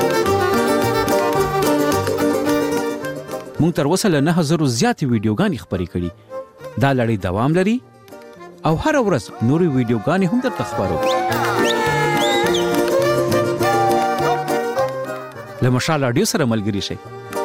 مونږ تر اوسه له نه زره زیاتې ویډیوګانې خپرې کړي. دا لړۍ دوام لري او هر ورځ نورې ویډیوګانې هم درته خپرو. له مشال رادیو سره ملګري شئ.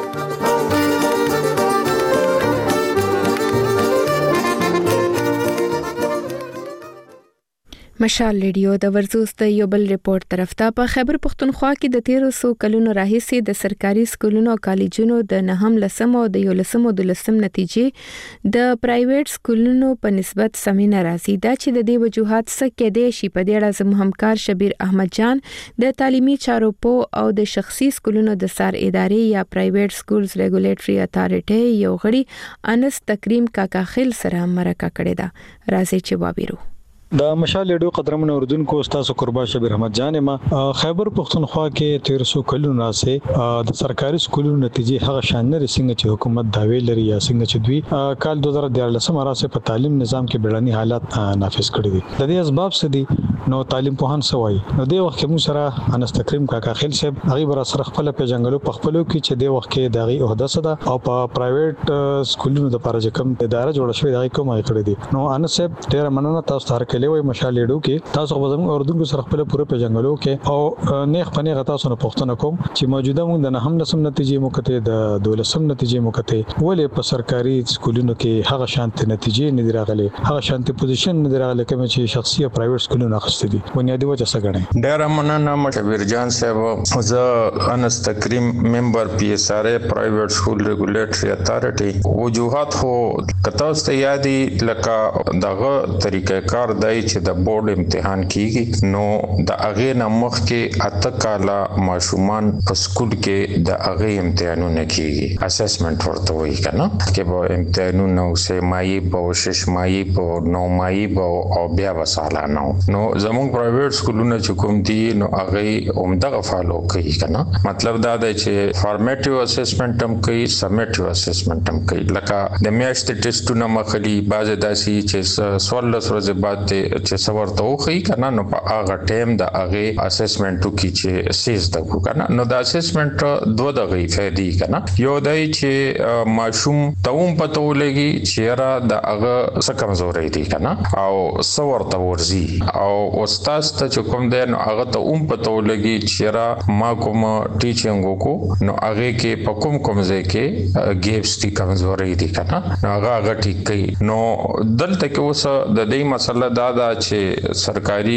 مشال ریډیو د ورزوس د یو بل ریپورت طرف ته په خیبر پختونخوا کې د تیرو سو کلونو راهیسې د سرکاري سکولونو او کالجونو د نهم لسم او د یو لسم او د لسم نتیجې د پرایویټ سکولونو په نسبت سمینه راځي. دا چې د دې وجوهات څه کېدای شي په دې اړه زموږ همکار شبیر احمد جان د تعلیمي چارو په او د شخصي سکولونو د سار ادارې یا پرایویټ سکولز ریګولیټري اتھارټي یو غړي انس تکریم کاکا خیل سره مرکه کړې ده. راځي چې وابیرو. د مشال ریډیو قدرمن اوردونکو تاسو قربان شبیر احمد جان ما خیبر پختونخوا کې تیر سو کلونو راسه د سرکاري سکولونو نتیجې هغه شان نه څنګه چې حکومت داوی لري یا څنګه چې دوی کال دوه زره دیارلس راسه په تعلیم نظام کې بیړني حالات نافذ کړی دي. د دې اسباب څه دي نو تعلیم په هان سوای نو د وخت کې مو سره انس تکریم کاکا خیل صاحب هغه بر سره خپل په جنگلو په خپلو کې چې د وخت کې دغه عہده صدا او په پرایویټ سکولونو د پاره کوم اداره جوړ شوې دغه کومه کړې دي. نو انس صاحب ډیر مننه تاسو ته کلی وای مشال ریډیو کې تاسو په زموږ اردو سره خپل پوره په جنگلو کې او نیخ پنه غتا سره پښتنه کوم چې موجوده مونږ د نهم لسم نتیجې موکته د دولسم نتیجې موکته ولې په سرکاري سکولونو کې هغه شانت نتیجې نه دی راغلي هغه شانت پوزیشن نه دی راغلي کوم چې شخصي او پرایویټ سکولونو اخستې دي. بنیادی وجه څه غنئ؟ ډیر مننه مشبیر جان صاحب. زه انس تکریم ممبر پی ایس آر ای پرایویټ سکول ریګولیټري اتھارټي. وجوهات خو کته است یادي لکه دغه طریقې کار دی چې د بورډ امتحان کیږي نو د اغه نمخ کې اته کاله ماشومان په سکول کې د اغه امتحانونه کیږي اسسمنت ورته وایي کنه کې به امتحانونه اوسه مایي په شش مایي په نو مایي په او بیا وساله نو نو زموږ پرایویټ سکولونه چې کوم دي نو اغه عمده فالو کوي کنه. مطلب دا دی چې فارمیټیو اسسمنت هم کوي سمیټیو اسسمنت هم کوي. لکه د میاشتې ټیسټونه مخلي باز داسي چې سوال ورځې بعد چې سور ته وخی کنه نو په هغه ټیم د هغه اسسمنت کی چې سیز د کو کنه نو د اسسمنت دوه دغه فائدې کنه یو دای چې ماشوم توم پته ولګي چې را د هغه څه کمزوري دي کنه او سور ته ورزي او استاد ته کوم دی نو هغه ته اوم پته ولګي چې را ما کوم ټیچینګ کو نو هغه کې په کوم کوم ځای کې ګیپس دي کمزوري دي کنه نو هغه هغه ټیک کوي. نو دلته کې اوس د دې مسله دا دا چې سرکاري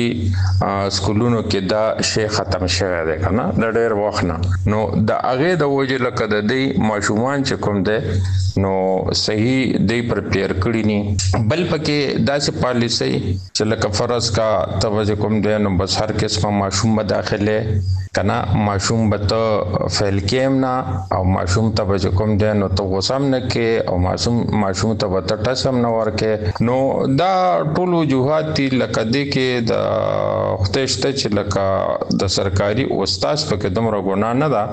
سکولونو کې دا شی ختم شوی دی کنه د ډېر وخت نه نو د هغه د وجه لکه د دې ماشومان چې کوم دی نو صحیح دی پر پیر کړی ني بل پکې داسې پالیسي چې لکه فرض کا توجه کوم دی نو بس هر قسمه ماشوم به داخله کنه ماشوم به ته فیل کېم نه او ماشوم ته به کوم دی نو ته غوسم نه کې او ماشوم ماشوم ته به ته ټسم نه ورکې نو دا ټول وجوهات دي لکه دې کې د ختشته چې لکه د سرکاري استاد په کې دومره ګنا نه ده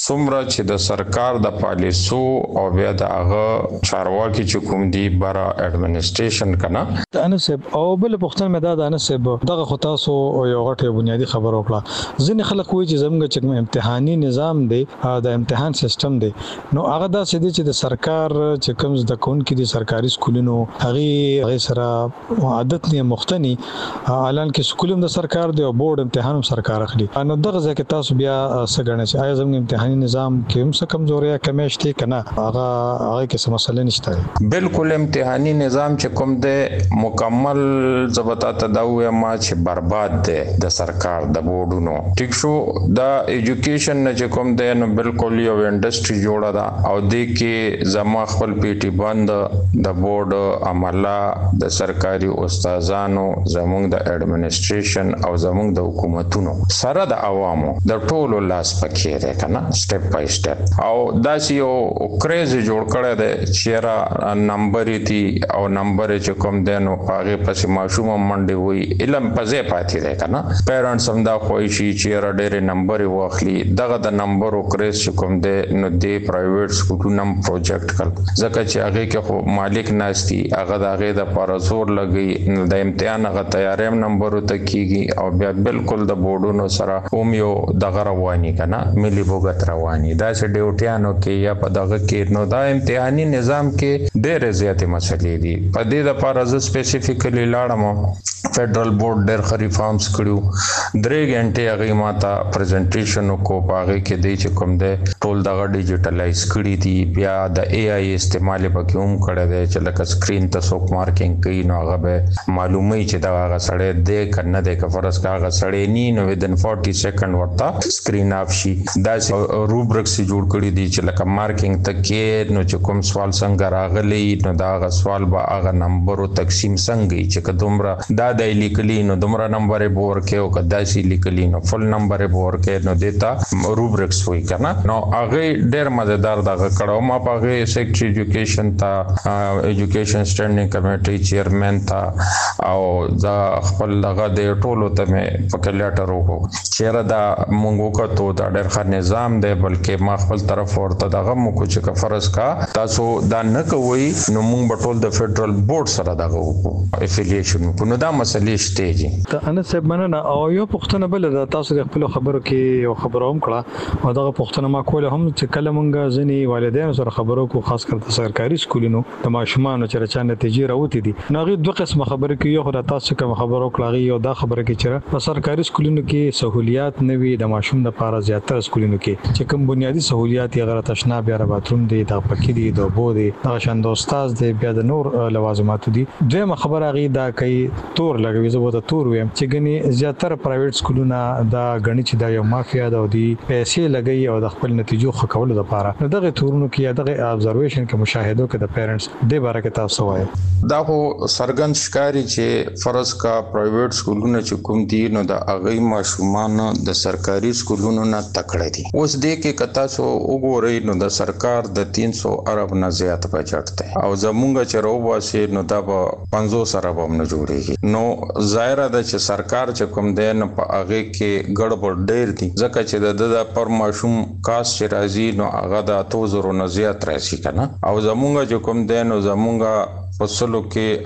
څومره چې د سرکار د پالیسو او بیا د هغه چارواکي چې کوم دی برا اډمنستریشن کنه انسب او بل پښتون مې دا انسب دغه خو تاسو یو غټه بنیادی خبر وکړه ځینې خلک وایي چې زموږ چې امتحاني نظام دی د امتحان سیستم دی نو هغه دا سدي چې د سرکار چې کوم د کون کې د سرکاري سکولونو هغه سره عادت نه مختنی اعلان کې سکولم د سرکار دی او بورډ امتحان هم سرکار اخلي نو دغه ځکه تاسو بیا څنګه چې آیا زموږ امتحاني نظام کې هم څه کمزوري یا کمیشته کنه هغه هغه کې څه مسله نشته بالکل امتحاني نظام چې کوم دی مکمل ضبطات تداوی ما چې برباد دی د سرکار د بورډونو ټیک شو دا ایجوکیشن نه چې کوم دی نو بالکل یو انډستری جوړه ده او د کې زما خپل پیټي بند د بورډ عمله د سرکاري استادانو زموږ د اډمنستریشن او زموږ د حکومتونو سره د عوامو د ټولو لاس پکې ده کنه سټپ بای سټپ او دا یو کریز جوړ کړی دی چې را نمبر دي او نمبر چې کوم دی نو هغه پسې ماشوم منډي وي علم پځه پاتې ده کنه پیرنټس هم دا خوښ شي چې را ډېر نمبر واخلي دغه د نمبر او کریز چې کوم دی نو د پرایویټ سکولونو پروجیکټ کړ ځکه چې هغه کې خو مالک ناشتي هغه د هغه د پر زور لګي نو د امتحان هغه تیاریم نمبر ته کیږي او بیا بالکل د بورډونو سره اوم یو دغه رواني کنه ملي بوګت رواني دا چې ډیوټیانو کې یا په دغه کې نو دا امتحاني نظام کې ډېر زیاتې مسلې دي په دې د پر از سپیسیفیکلی لاړم فدرال بورډ ډېر خري فارمز کړو درې غنټه هغه ماته پریزنټیشن کو پاغه کې دی چې کوم دی ټول دغه ډیجیټلایز کړی دي بیا د ای آی استعمال پکې هم کړی دی چې لکه سکرین ته څوک مارکینګ کوي نو هغه به معلومي چې دا هغه سړی دی کنه دی که فرض کا هغه سړی ني نو ودن forty سیکنډ ورته سکرین اف شي دا روبرکس جوړ کړی دي چې لکه مارکینګ تکې نو چې کوم سوال څنګه راغلی نو دا هغه سوال به هغه نمبر او تقسیم څنګه چې کدومره دا د لیکلی نو دومره نمبر به ورکه او کدا سي لیکلی نو فل نمبر به ورکه نو دیتا روبرکس وای کنه نو هغه ډېر مزیدار دغه کړه ما په هغه سیکټری ایجوکیشن ته ایجوکیشن سټینډینګ کمیټي چیرمن ته او دا خپل دغه د ټولو ته مې په لیټر وکړو چیرې دا مونږ وکړو دا ډېر ښه نظام دی بلکې ما خپل طرف ورته دغه مو کو چې فرض کا تاسو دا نه کوي نو مونږ په ټول د فدرال بورډ سره دغه وکړو افیلیشن کو نو دا مسلې شته دي ته ان سب مننه او یو پښتنه بل د تاسو د خپل خبرو کې یو خبره هم کړه او دغه پښتنه ما کوله هم چې کله مونږ ځنی والدین سره خبرو کو خاص کر د سرکاري سکولونو د ماشومان چې رچا نتیجې راوتی دي نو غي دوه قسمه خبرې کې یو خدای تاسو کوم خبرو کړی یو دا خبره کې چې په سرکاري سکولونو کې سہولیات نه وي د ماشوم د لپاره زیاتره سکولونو کې چې کوم بنیادی سہولیات یې غره تشنا بیا باتروم دي د پکې دي د بو دي د شاند استاد دي بیا د نور لوازمات دي دویمه خبره غي دا کوي تور لګوي زه به تور ویم چې ګني زیاتره پرایویټ سکولونه دا غني چې دا یو مافیا ده او دي پیسې لګي او د خپل نتیجو خو کول لپاره نو دغه تورونو کې دغه ابزرویشن کې مشاهده کې د پیرنټس د باره کې تاسو وایي دا خو سرګن شکاري چې فرض کا پرایویټ سکولونه چې کوم دي نو د اغي ماشومان د سرکاري سکولونو نه تکړه دي اوس دې کې کتا سو وګورئ نو د سرکار د تین سو ارب نه زیات بجټ دی او زمونږ چې روباسي نو دا په پنځوس ارب هم نه جوړيږي نو ظاهر ده چې سرکار چې کوم دی نو په اغه کې ګډوډ ډېر دي ځکه چې د د پر ماشوم کاس چې راځي نو هغه د اتو زرو نه زیات راځي کنه او زمونږ چې کوم دی نو زمونږ فصلو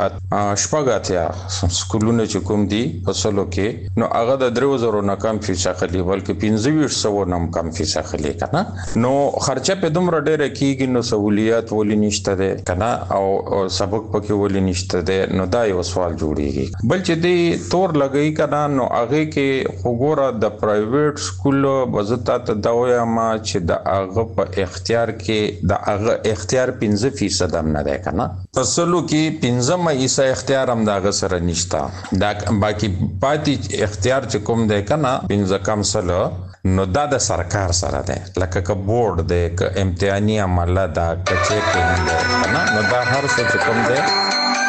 کې شپږاتیا سکولونه چې کوم دي فصلو کې نو هغه د درو زرو نه کم فیس اخلي بلکې پنځه سو نه کم فیس اخلي کنه نو خرچه په دومره ډېر کېږي نو سہولیات ولې نشته ده کنه او سبق پکې ولې نشته ده نو دا یو سوال جوړیږي بل چې دی تور لګي کنه نو هغه کې وګوره د پرایویټ سکول وزتا ته دا وایم چې د هغه په اختیار کې د هغه اختیار پنځه فیصد هم نه ده کنه فصلو کې پنځم ایسه اختیار هم دا غسر نشتا دا باقی پاتې اختیار چې کوم دی کنه پنځه کم سره نو دا د سرکار سره ده لکه ک بورډ ده ک امتحاني عمله ده ک چیک کنه نو دا هر څه چې کوم دی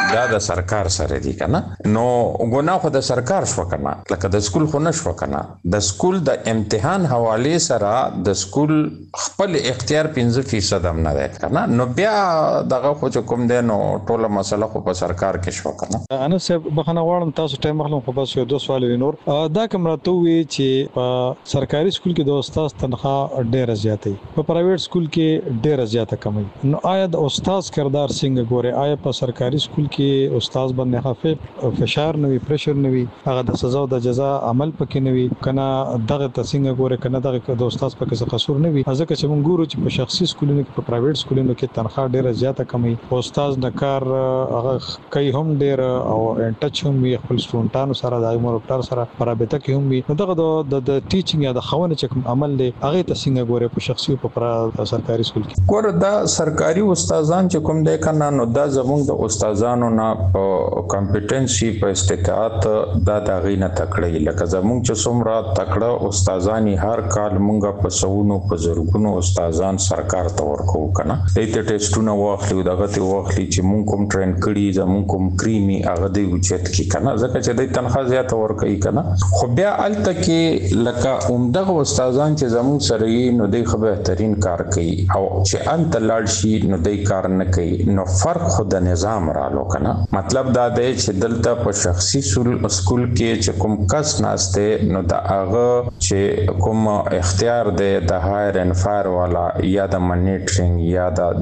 دا د سرکار سره دي کنه نو ګناه خو د سرکار شو کنه لکه د سکول خو نشو کنه د سکول د امتحان حواله سره د سکول خپل اختیار پنځه فیصد هم نه ده کنه نو بیا دغه خو کوم دی نو ټوله مسله خو په سرکار کې شو کنه انا صاحب بخنه غواړم تاسو ټایم مخلم خو بس یو دوه سوال وینور دا کوم راته وی چې په سرکاري سکول کې د استاد تنخواه ډیره زیاتې په پرایویټ سکول کې ډیره زیاته کمي نو آیا د استاد کردار څنګه ګوره آیا په سرکاري سکول کې استاد باندې خفه فشار نه وي پریشر نه وي هغه د سزا او د جزا عمل پکې نه وي کنه دغه تاسو ګوره کنه دغه د استاد په څه قصور نه وي ځکه چې موږ ګورو چې په شخصي سکولونو کې په پرایویټ سکولونو کې تنخواه ډیره زیاته کمي استاد د کار هغه کوي هم ډیر او ټچ هم وي خپل سټوډنټانو سره د مورټر سره پرابطه کې هم وي دغه د ټیچینګ یا د خونه چې کوم عمل دی هغه تاسو ګوره په شخصي او په سرکاري سکول کې ګوره دا سرکاري استادان چې کوم دی کنه نو دا زموږ د استادانو نه په کمپټنسي په استطاعت دا د غینه تکړه لکه زموږ چې څومره تکړه استادانی هر کال مونږه په سونو په زرګونو استادان سرکار ته ورکو کنه ایته ټیسټونه واخلو دغه ته واخلي چې مونږ کوم ټرین کړي زموږ کوم کریمي هغه دی وچت کی کنه ځکه چې د تنخواه زیات ورکوي کنه خو بیا الته کې لکه عمدغه استادان چې زموږ سره یې نو د بهترین کار کوي او چې انت لاړ شي نو د کار نه کوي نو فرق خود د نظام رالو کنه مطلب دا دی چې دلته په شخصي سکول کې چې کوم کس ناشته نو دا هغه چې کوم اختیار دی د هایر ان فایر والا یا د منیټرینګ یا د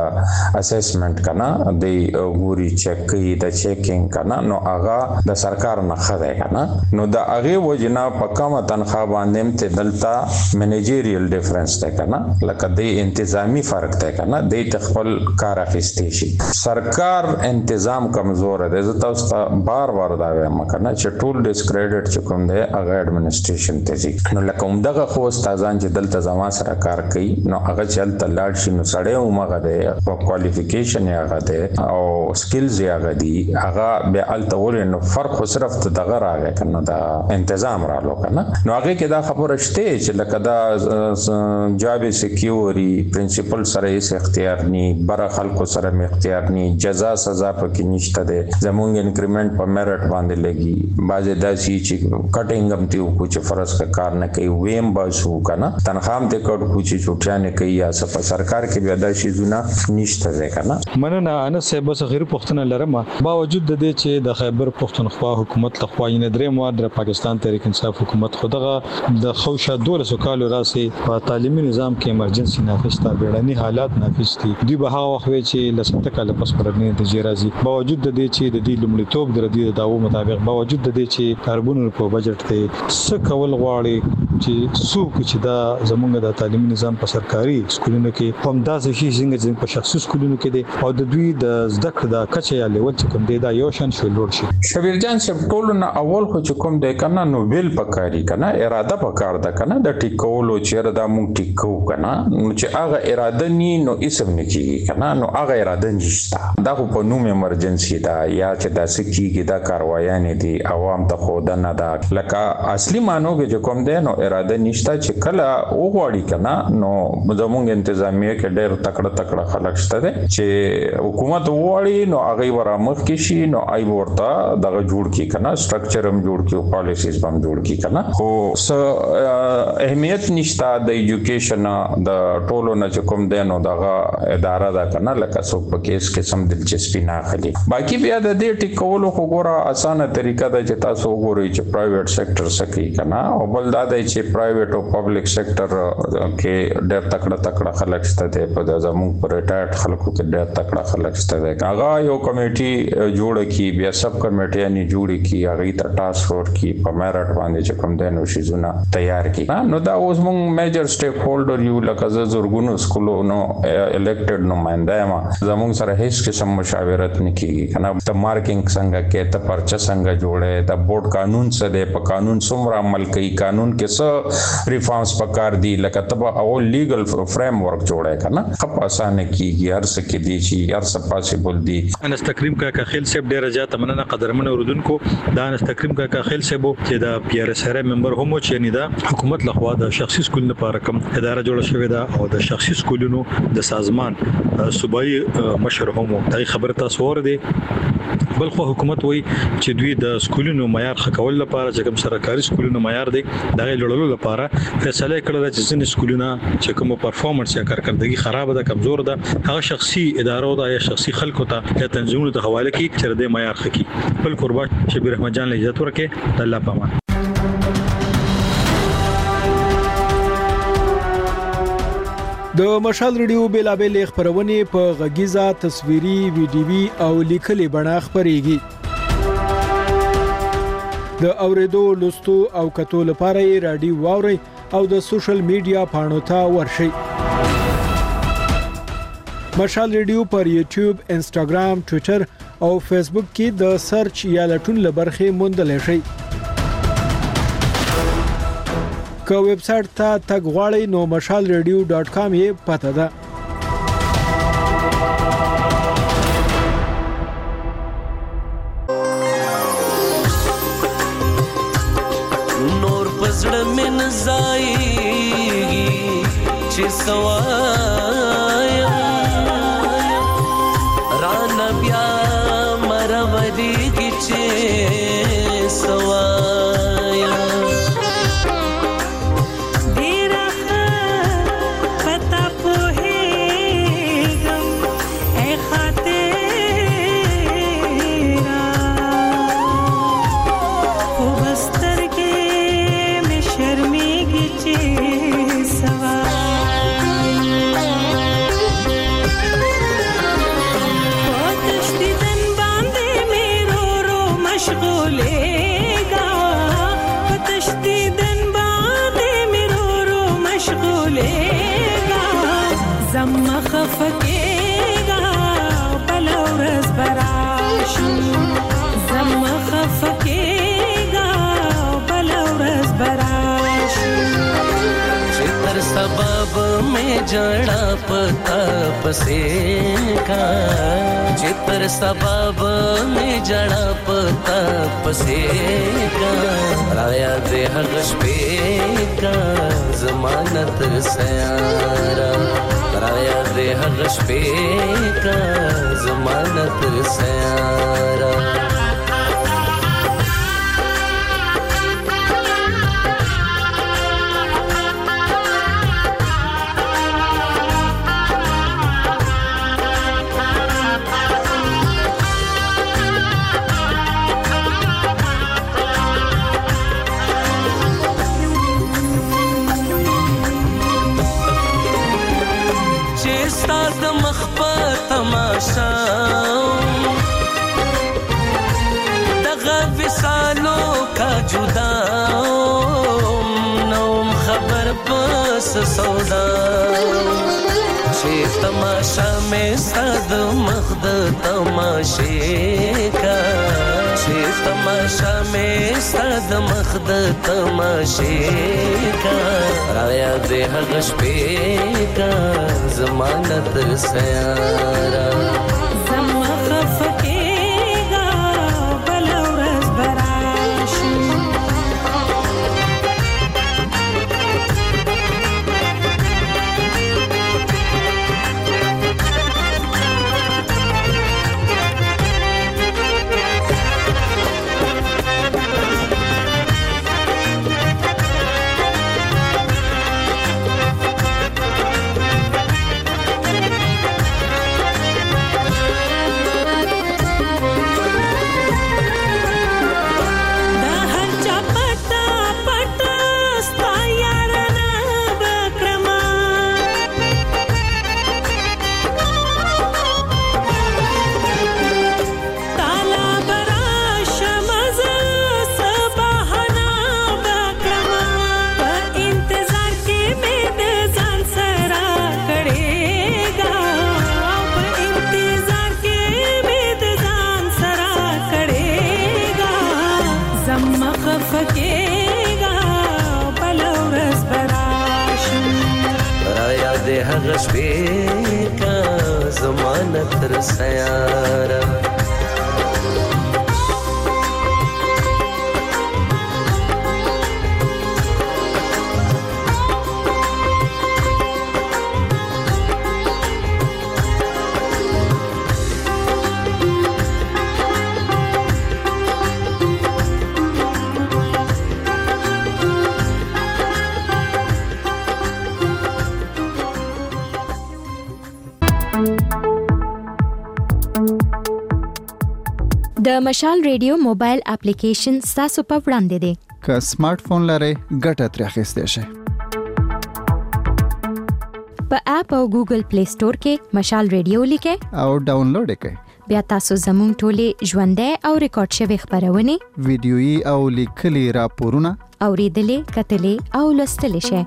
د اسسمنت کنه د ګوري چک کوي د چیکینګ کنه نو هغه د سرکار نه خره کنه نو د هغه وجنا په کومه تنخواه باندې ته دلته منیجریل ډیفرنس ده کنه لکه د انتظامی فرق ده کنه د خپل کار اخیستی شي سرکار انتظام کمزور ده زه تاسو ته بار بار دا وایم کنه چې ټول ډیسکریډټ چې کوم ده هغه اډمنسټریشن ته ځي نو لکه همدغه خو استادان چې دلته زما سره کار کوي نو هغه چې تل لاړ شي نو سړی اومغه ده په کوالیفیکیشن یې هغه ده او سکلز یې هغه دي هغه به الته ول نو فرق خو صرف ته دغه راغی کنه دا تنظیم رالو کنه نو هغه کې دا خبره شته چې لکه دا جاب سکیوري پرنسپل سره یې اختیار ني بر خلکو سره می اختیار ني جزا سزا پکې نشته ده زمونږ انکریمنٹ په میرټ باندې لګي بعضه داسي چې کټینګ هم ته کوچ فرض کا کار نه کوي ویم باسو کنه تنخواه ته کټ کوچ چوټیا نه کوي یا صف سرکار کې بیا داسي زونه نشته ده کنه مننه انا صاحب بس غیر پښتنه لرم باوجود د دې چې د خیبر پښتونخوا حکومت لخوا یې درې مواد د پاکستان تحریک انصاف حکومت خدغه د خوشا دولسو کالو راسي په تعلیمي نظام کې ایمرجنسي نافذ تا بیړني حالات نافذ دي دوی به هغه وخت چې لسمته کال پس پرنی د جیرازي باوجود د دې چې د دې لومړیتوب د دې داو مطابق باوجود د دې چې کاربن په بجټ ته څه کول غواړي چې څوک چې دا زمونږ د تعلیمي نظام په سرکاري سکولونو کې هم داسې شي څنګه په شخصي سکولونو کې دي او د دوی د زده کړې د کچې یا لیول چې کوم دی دا یو شان شو لوړ شي شبیر جان صاحب ټول نه اول خو چې کوم دی کنه نو ویل پکاري کنه اراده پکار ده کنه د ټیکولو چې دا مونږ ټیکو کنه نو چې هغه اراده ني نو اسم نه کیږي کنه نو هغه اراده نشته دا خو په نوم ایمرجنسي دا یا چې دا سکیږي دا کاروایان دي عوام ته خود نه دا لکه اصلي مانو کې کوم دی نو اراده نشته چې کله وګړي کنه نو زموږ انتظامیه کې ډېر تکړه تکړه خلک شته چې حکومت وړي نو هغه ورامخ کې شي نو آی ورته دغه جوړ کی کنه سټرکچر هم جوړ کی پالیسیز هم جوړ کی کنه خو س اهمیت نشته د ایجوکیشن د ټولو نه کوم دی نو دغه اداره دا کنه لکه څوک په کیس کې سم دلچسپي نه اخلي باقي بیا د دې ټیکولو خو ګوره اسانه طریقه ده چې تاسو وګورئ چې پرایویټ سېکټر سکی کنه او بل دا دی چې پرایویټ او پبلک سېکټر کې ډېر تکړه تکړه خلک شته دي په زموږ پر ریټایرډ خلکو کې ډېر تکړه خلک شته دي هغه یو کمیټي جوړ کی بیا سب کمیټي نه جوړ کی هغه ته ټاسک فورس کی په میرټ باندې چې کوم دنو شي زونه تیار کی نو دا اوس موږ میجر سټیک هولډر یو لکه زرګونو سکولونو الیکټډ نمائنده ما زموږ سره هیڅ قسم مشاورت نه کیږي کنه ته مارکینګ څنګه کې ته پرچا څنګه جوړه د بورډ قانون څه دی په قانون څومره عمل کوي قانون کې څه څه ریفارمز پکار دي لکه تبا او لیګل فریم ورک جوړه کنه خپ اسانه کیږي هر څه کې دي چې هر څه پاسبل دي. انس تکریم کا خیل صاحب ډیر زیات مننه قدرمن اوردونکو. دا انس تکریم کا خیل صاحب چې دا پی آر اس ار ممبر هم چې نه دا حکومت لخوا د شخصي سکول لپاره کوم اداره جوړه شوې ده او د شخصي سکولونو د سازمان صوبایي مشر هم دا خبره تاسو ورده بل خو حکومت وای چې دوی د سکولونو معیار خکول لپاره چې کوم سرکاري سکولونو معیار دي دا لړلو لپاره فیصله کړل چې ځینې سکولونه چې کوم پرفارمنس یا کارکردګي خراب ده کمزور ده هغه شخصي ادارو دا یا شخصي خلکو ته یا تنظیمونو ته حواله کی چې د معیار خکی. بل قربان شبیر احمد جان له اجازه ورکه الله پامان. د مشال ریډیو بیلابل خبرونه په غږیزه تصویري ویډیوي او لیکلي بڼه خبريږي. د اوریدو لوستو او کتو لپاره یې رادیو واوري او د سوشل میډیا پاڼو ته ورشئ. مشال ریډیو پر یوټیوب، انسټاګرام، ټوئیټر او فیسبوک کې د سرچ یا لټون لبرخه موندل شي. که ویب سټ ته تګ غواړئ نو مشال ریډیو ډاټ کام یې پته ده. نور پزړه من زایږي چې سوایا ران بیا مروريږي چې سوایا सबब में जड़ा पता पसे का चित्र सबब में जड़ा पता पसे का राया दे हगश पे का जमानत सयारा राया दे हगश पे का जमानत सयारा तमाशा दगा विसालों का जुदा नौम खबर बस सौदा शे तमाशा में सद मखद तमाशे का शे तमाशा में सद मखद तमाशे का राया दे हगश पे का जमानत सयारा जमा खफकेगा बलौरस बराशी شپې کا زمانه تر سیاره د مشال ریډیو موبایل اپلیکیشن تاسو په وړاندې دی که سمارټ فون لرئ ګټه ترې اخیستی شئ په اپ او ګوګل پلی سٹور کې مشال ریډیو لیکئ او ډاونلوډ یې کړئ بیا تاسو زموږ ټولې ژوندۍ او ریکارډ شوي خپرونې ویډیويي او لیکلي راپورونه اوریدلې کتلې او لوستلی شئ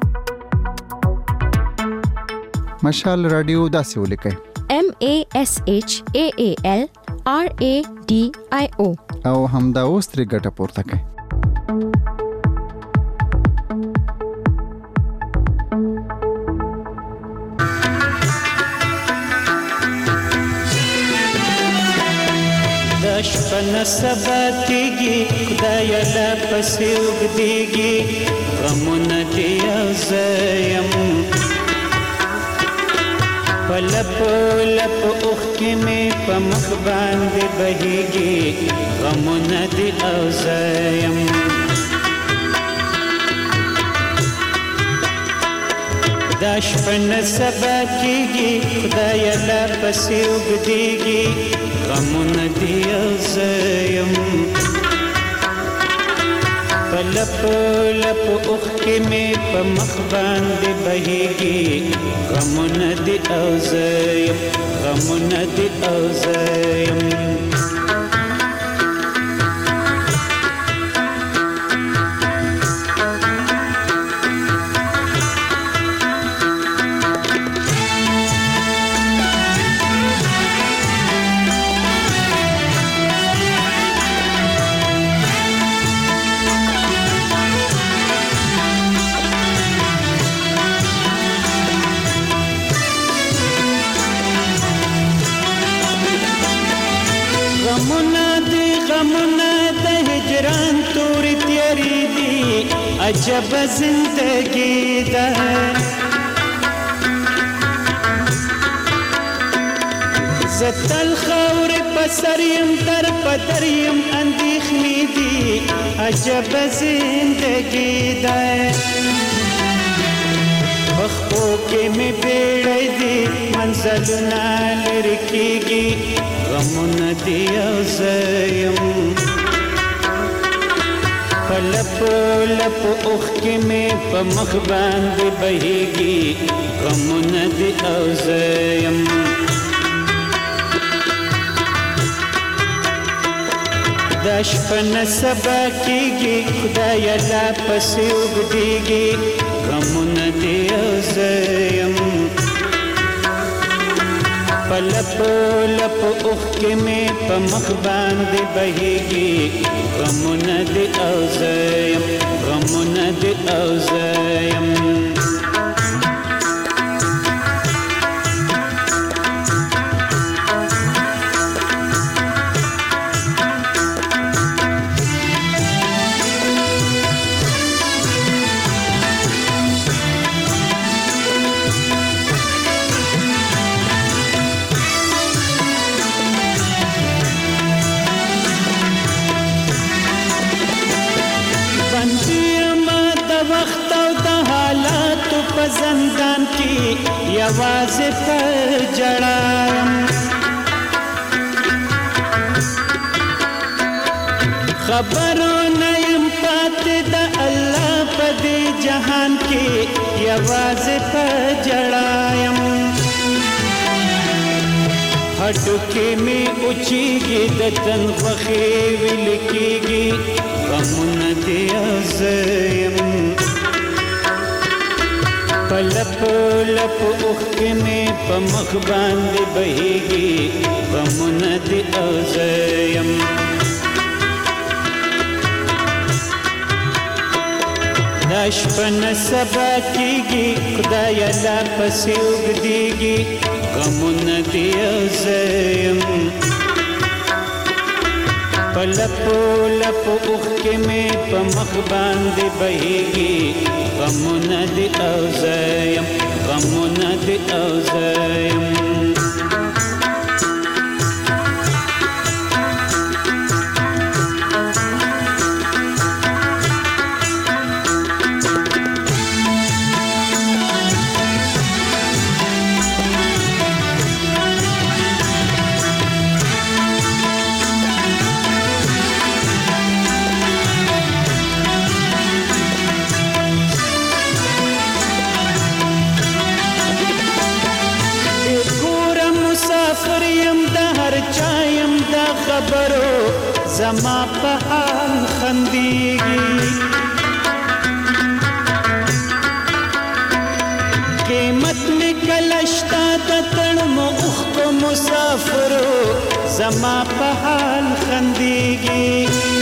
مشال رادیو داسې ولیکئ M A S H A A L R A D I O او همدا اوس ترې ګټه پورته کړئ دشپن سبا کېږي خدایه لا پسې اوږدېږي غمونه دې او زه یم په لپو لپو اوښکې مې په مخ باندې بهیږي غمونه دې او زه یم دا شپه نه سبا کېږي خدایه لا پسې اوږدېږي غمونه دې او زه یم په لپو لپو اوښکې مې په مخ باندې بهیږي غمونه دې او زه یم غمونه دې او زه یم عجب زندگی ده زتل خور پسریم در پدریم اندیخنی دی عجب زندگی ده بخو کې می بیړی دی منزلونه لرکیږي غمونه دی او زه یم په لپو لپو اوښکې مې په مخ باندې بهیږي غمونه دې او زه یم دا شپه نه سبا کېږي خدایه لا پسې اوږدېږي غمونه دې او زه یم په لپو لپو اوښکې مې په مخ باندې بهیږي غمونه دې او زه یم غمونه دې او زه یم زندان کی یوازې په جړایم خبرونه يم پاتې د الله په دې جهان کې یوازې په جړایم هډوکې مې اوچېږي د تن خوښې ویل کېږي غمونه دې زه یم په لپو لپو اوښکې مې په مخ باندې بهیږي غمونه دې او زه یم دا دا شپه نه سبا کېږي خدایه لا پسې اوږدېږي غمونه دې یو زه یم په لپو لپو اوښکې مې په مخ باندې بهېږي غمونه دې او زه یم غمونه دې او زه یم خبرو زما په حال خندېږي قیمت مې کله شته د تړمو اوښکو مسافرو زما په حال خندېږي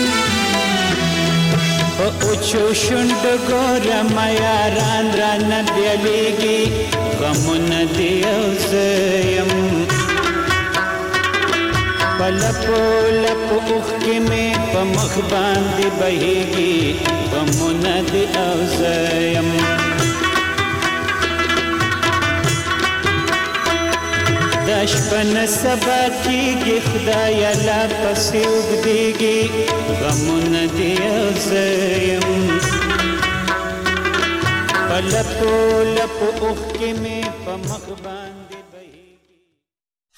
په اوچو شونډو ګورمه یاران رانه بیلیږي غمونه دې یو زه یم په لپو لپو اوښکې مې په مخ باندې بهېږي غمونه دې او زه یم دا شپه نه سبا کېږي خدایه لا پسې اوږدېږي غمونه دې او زه یم په لپو لپو اوښکې مې په مخ باندې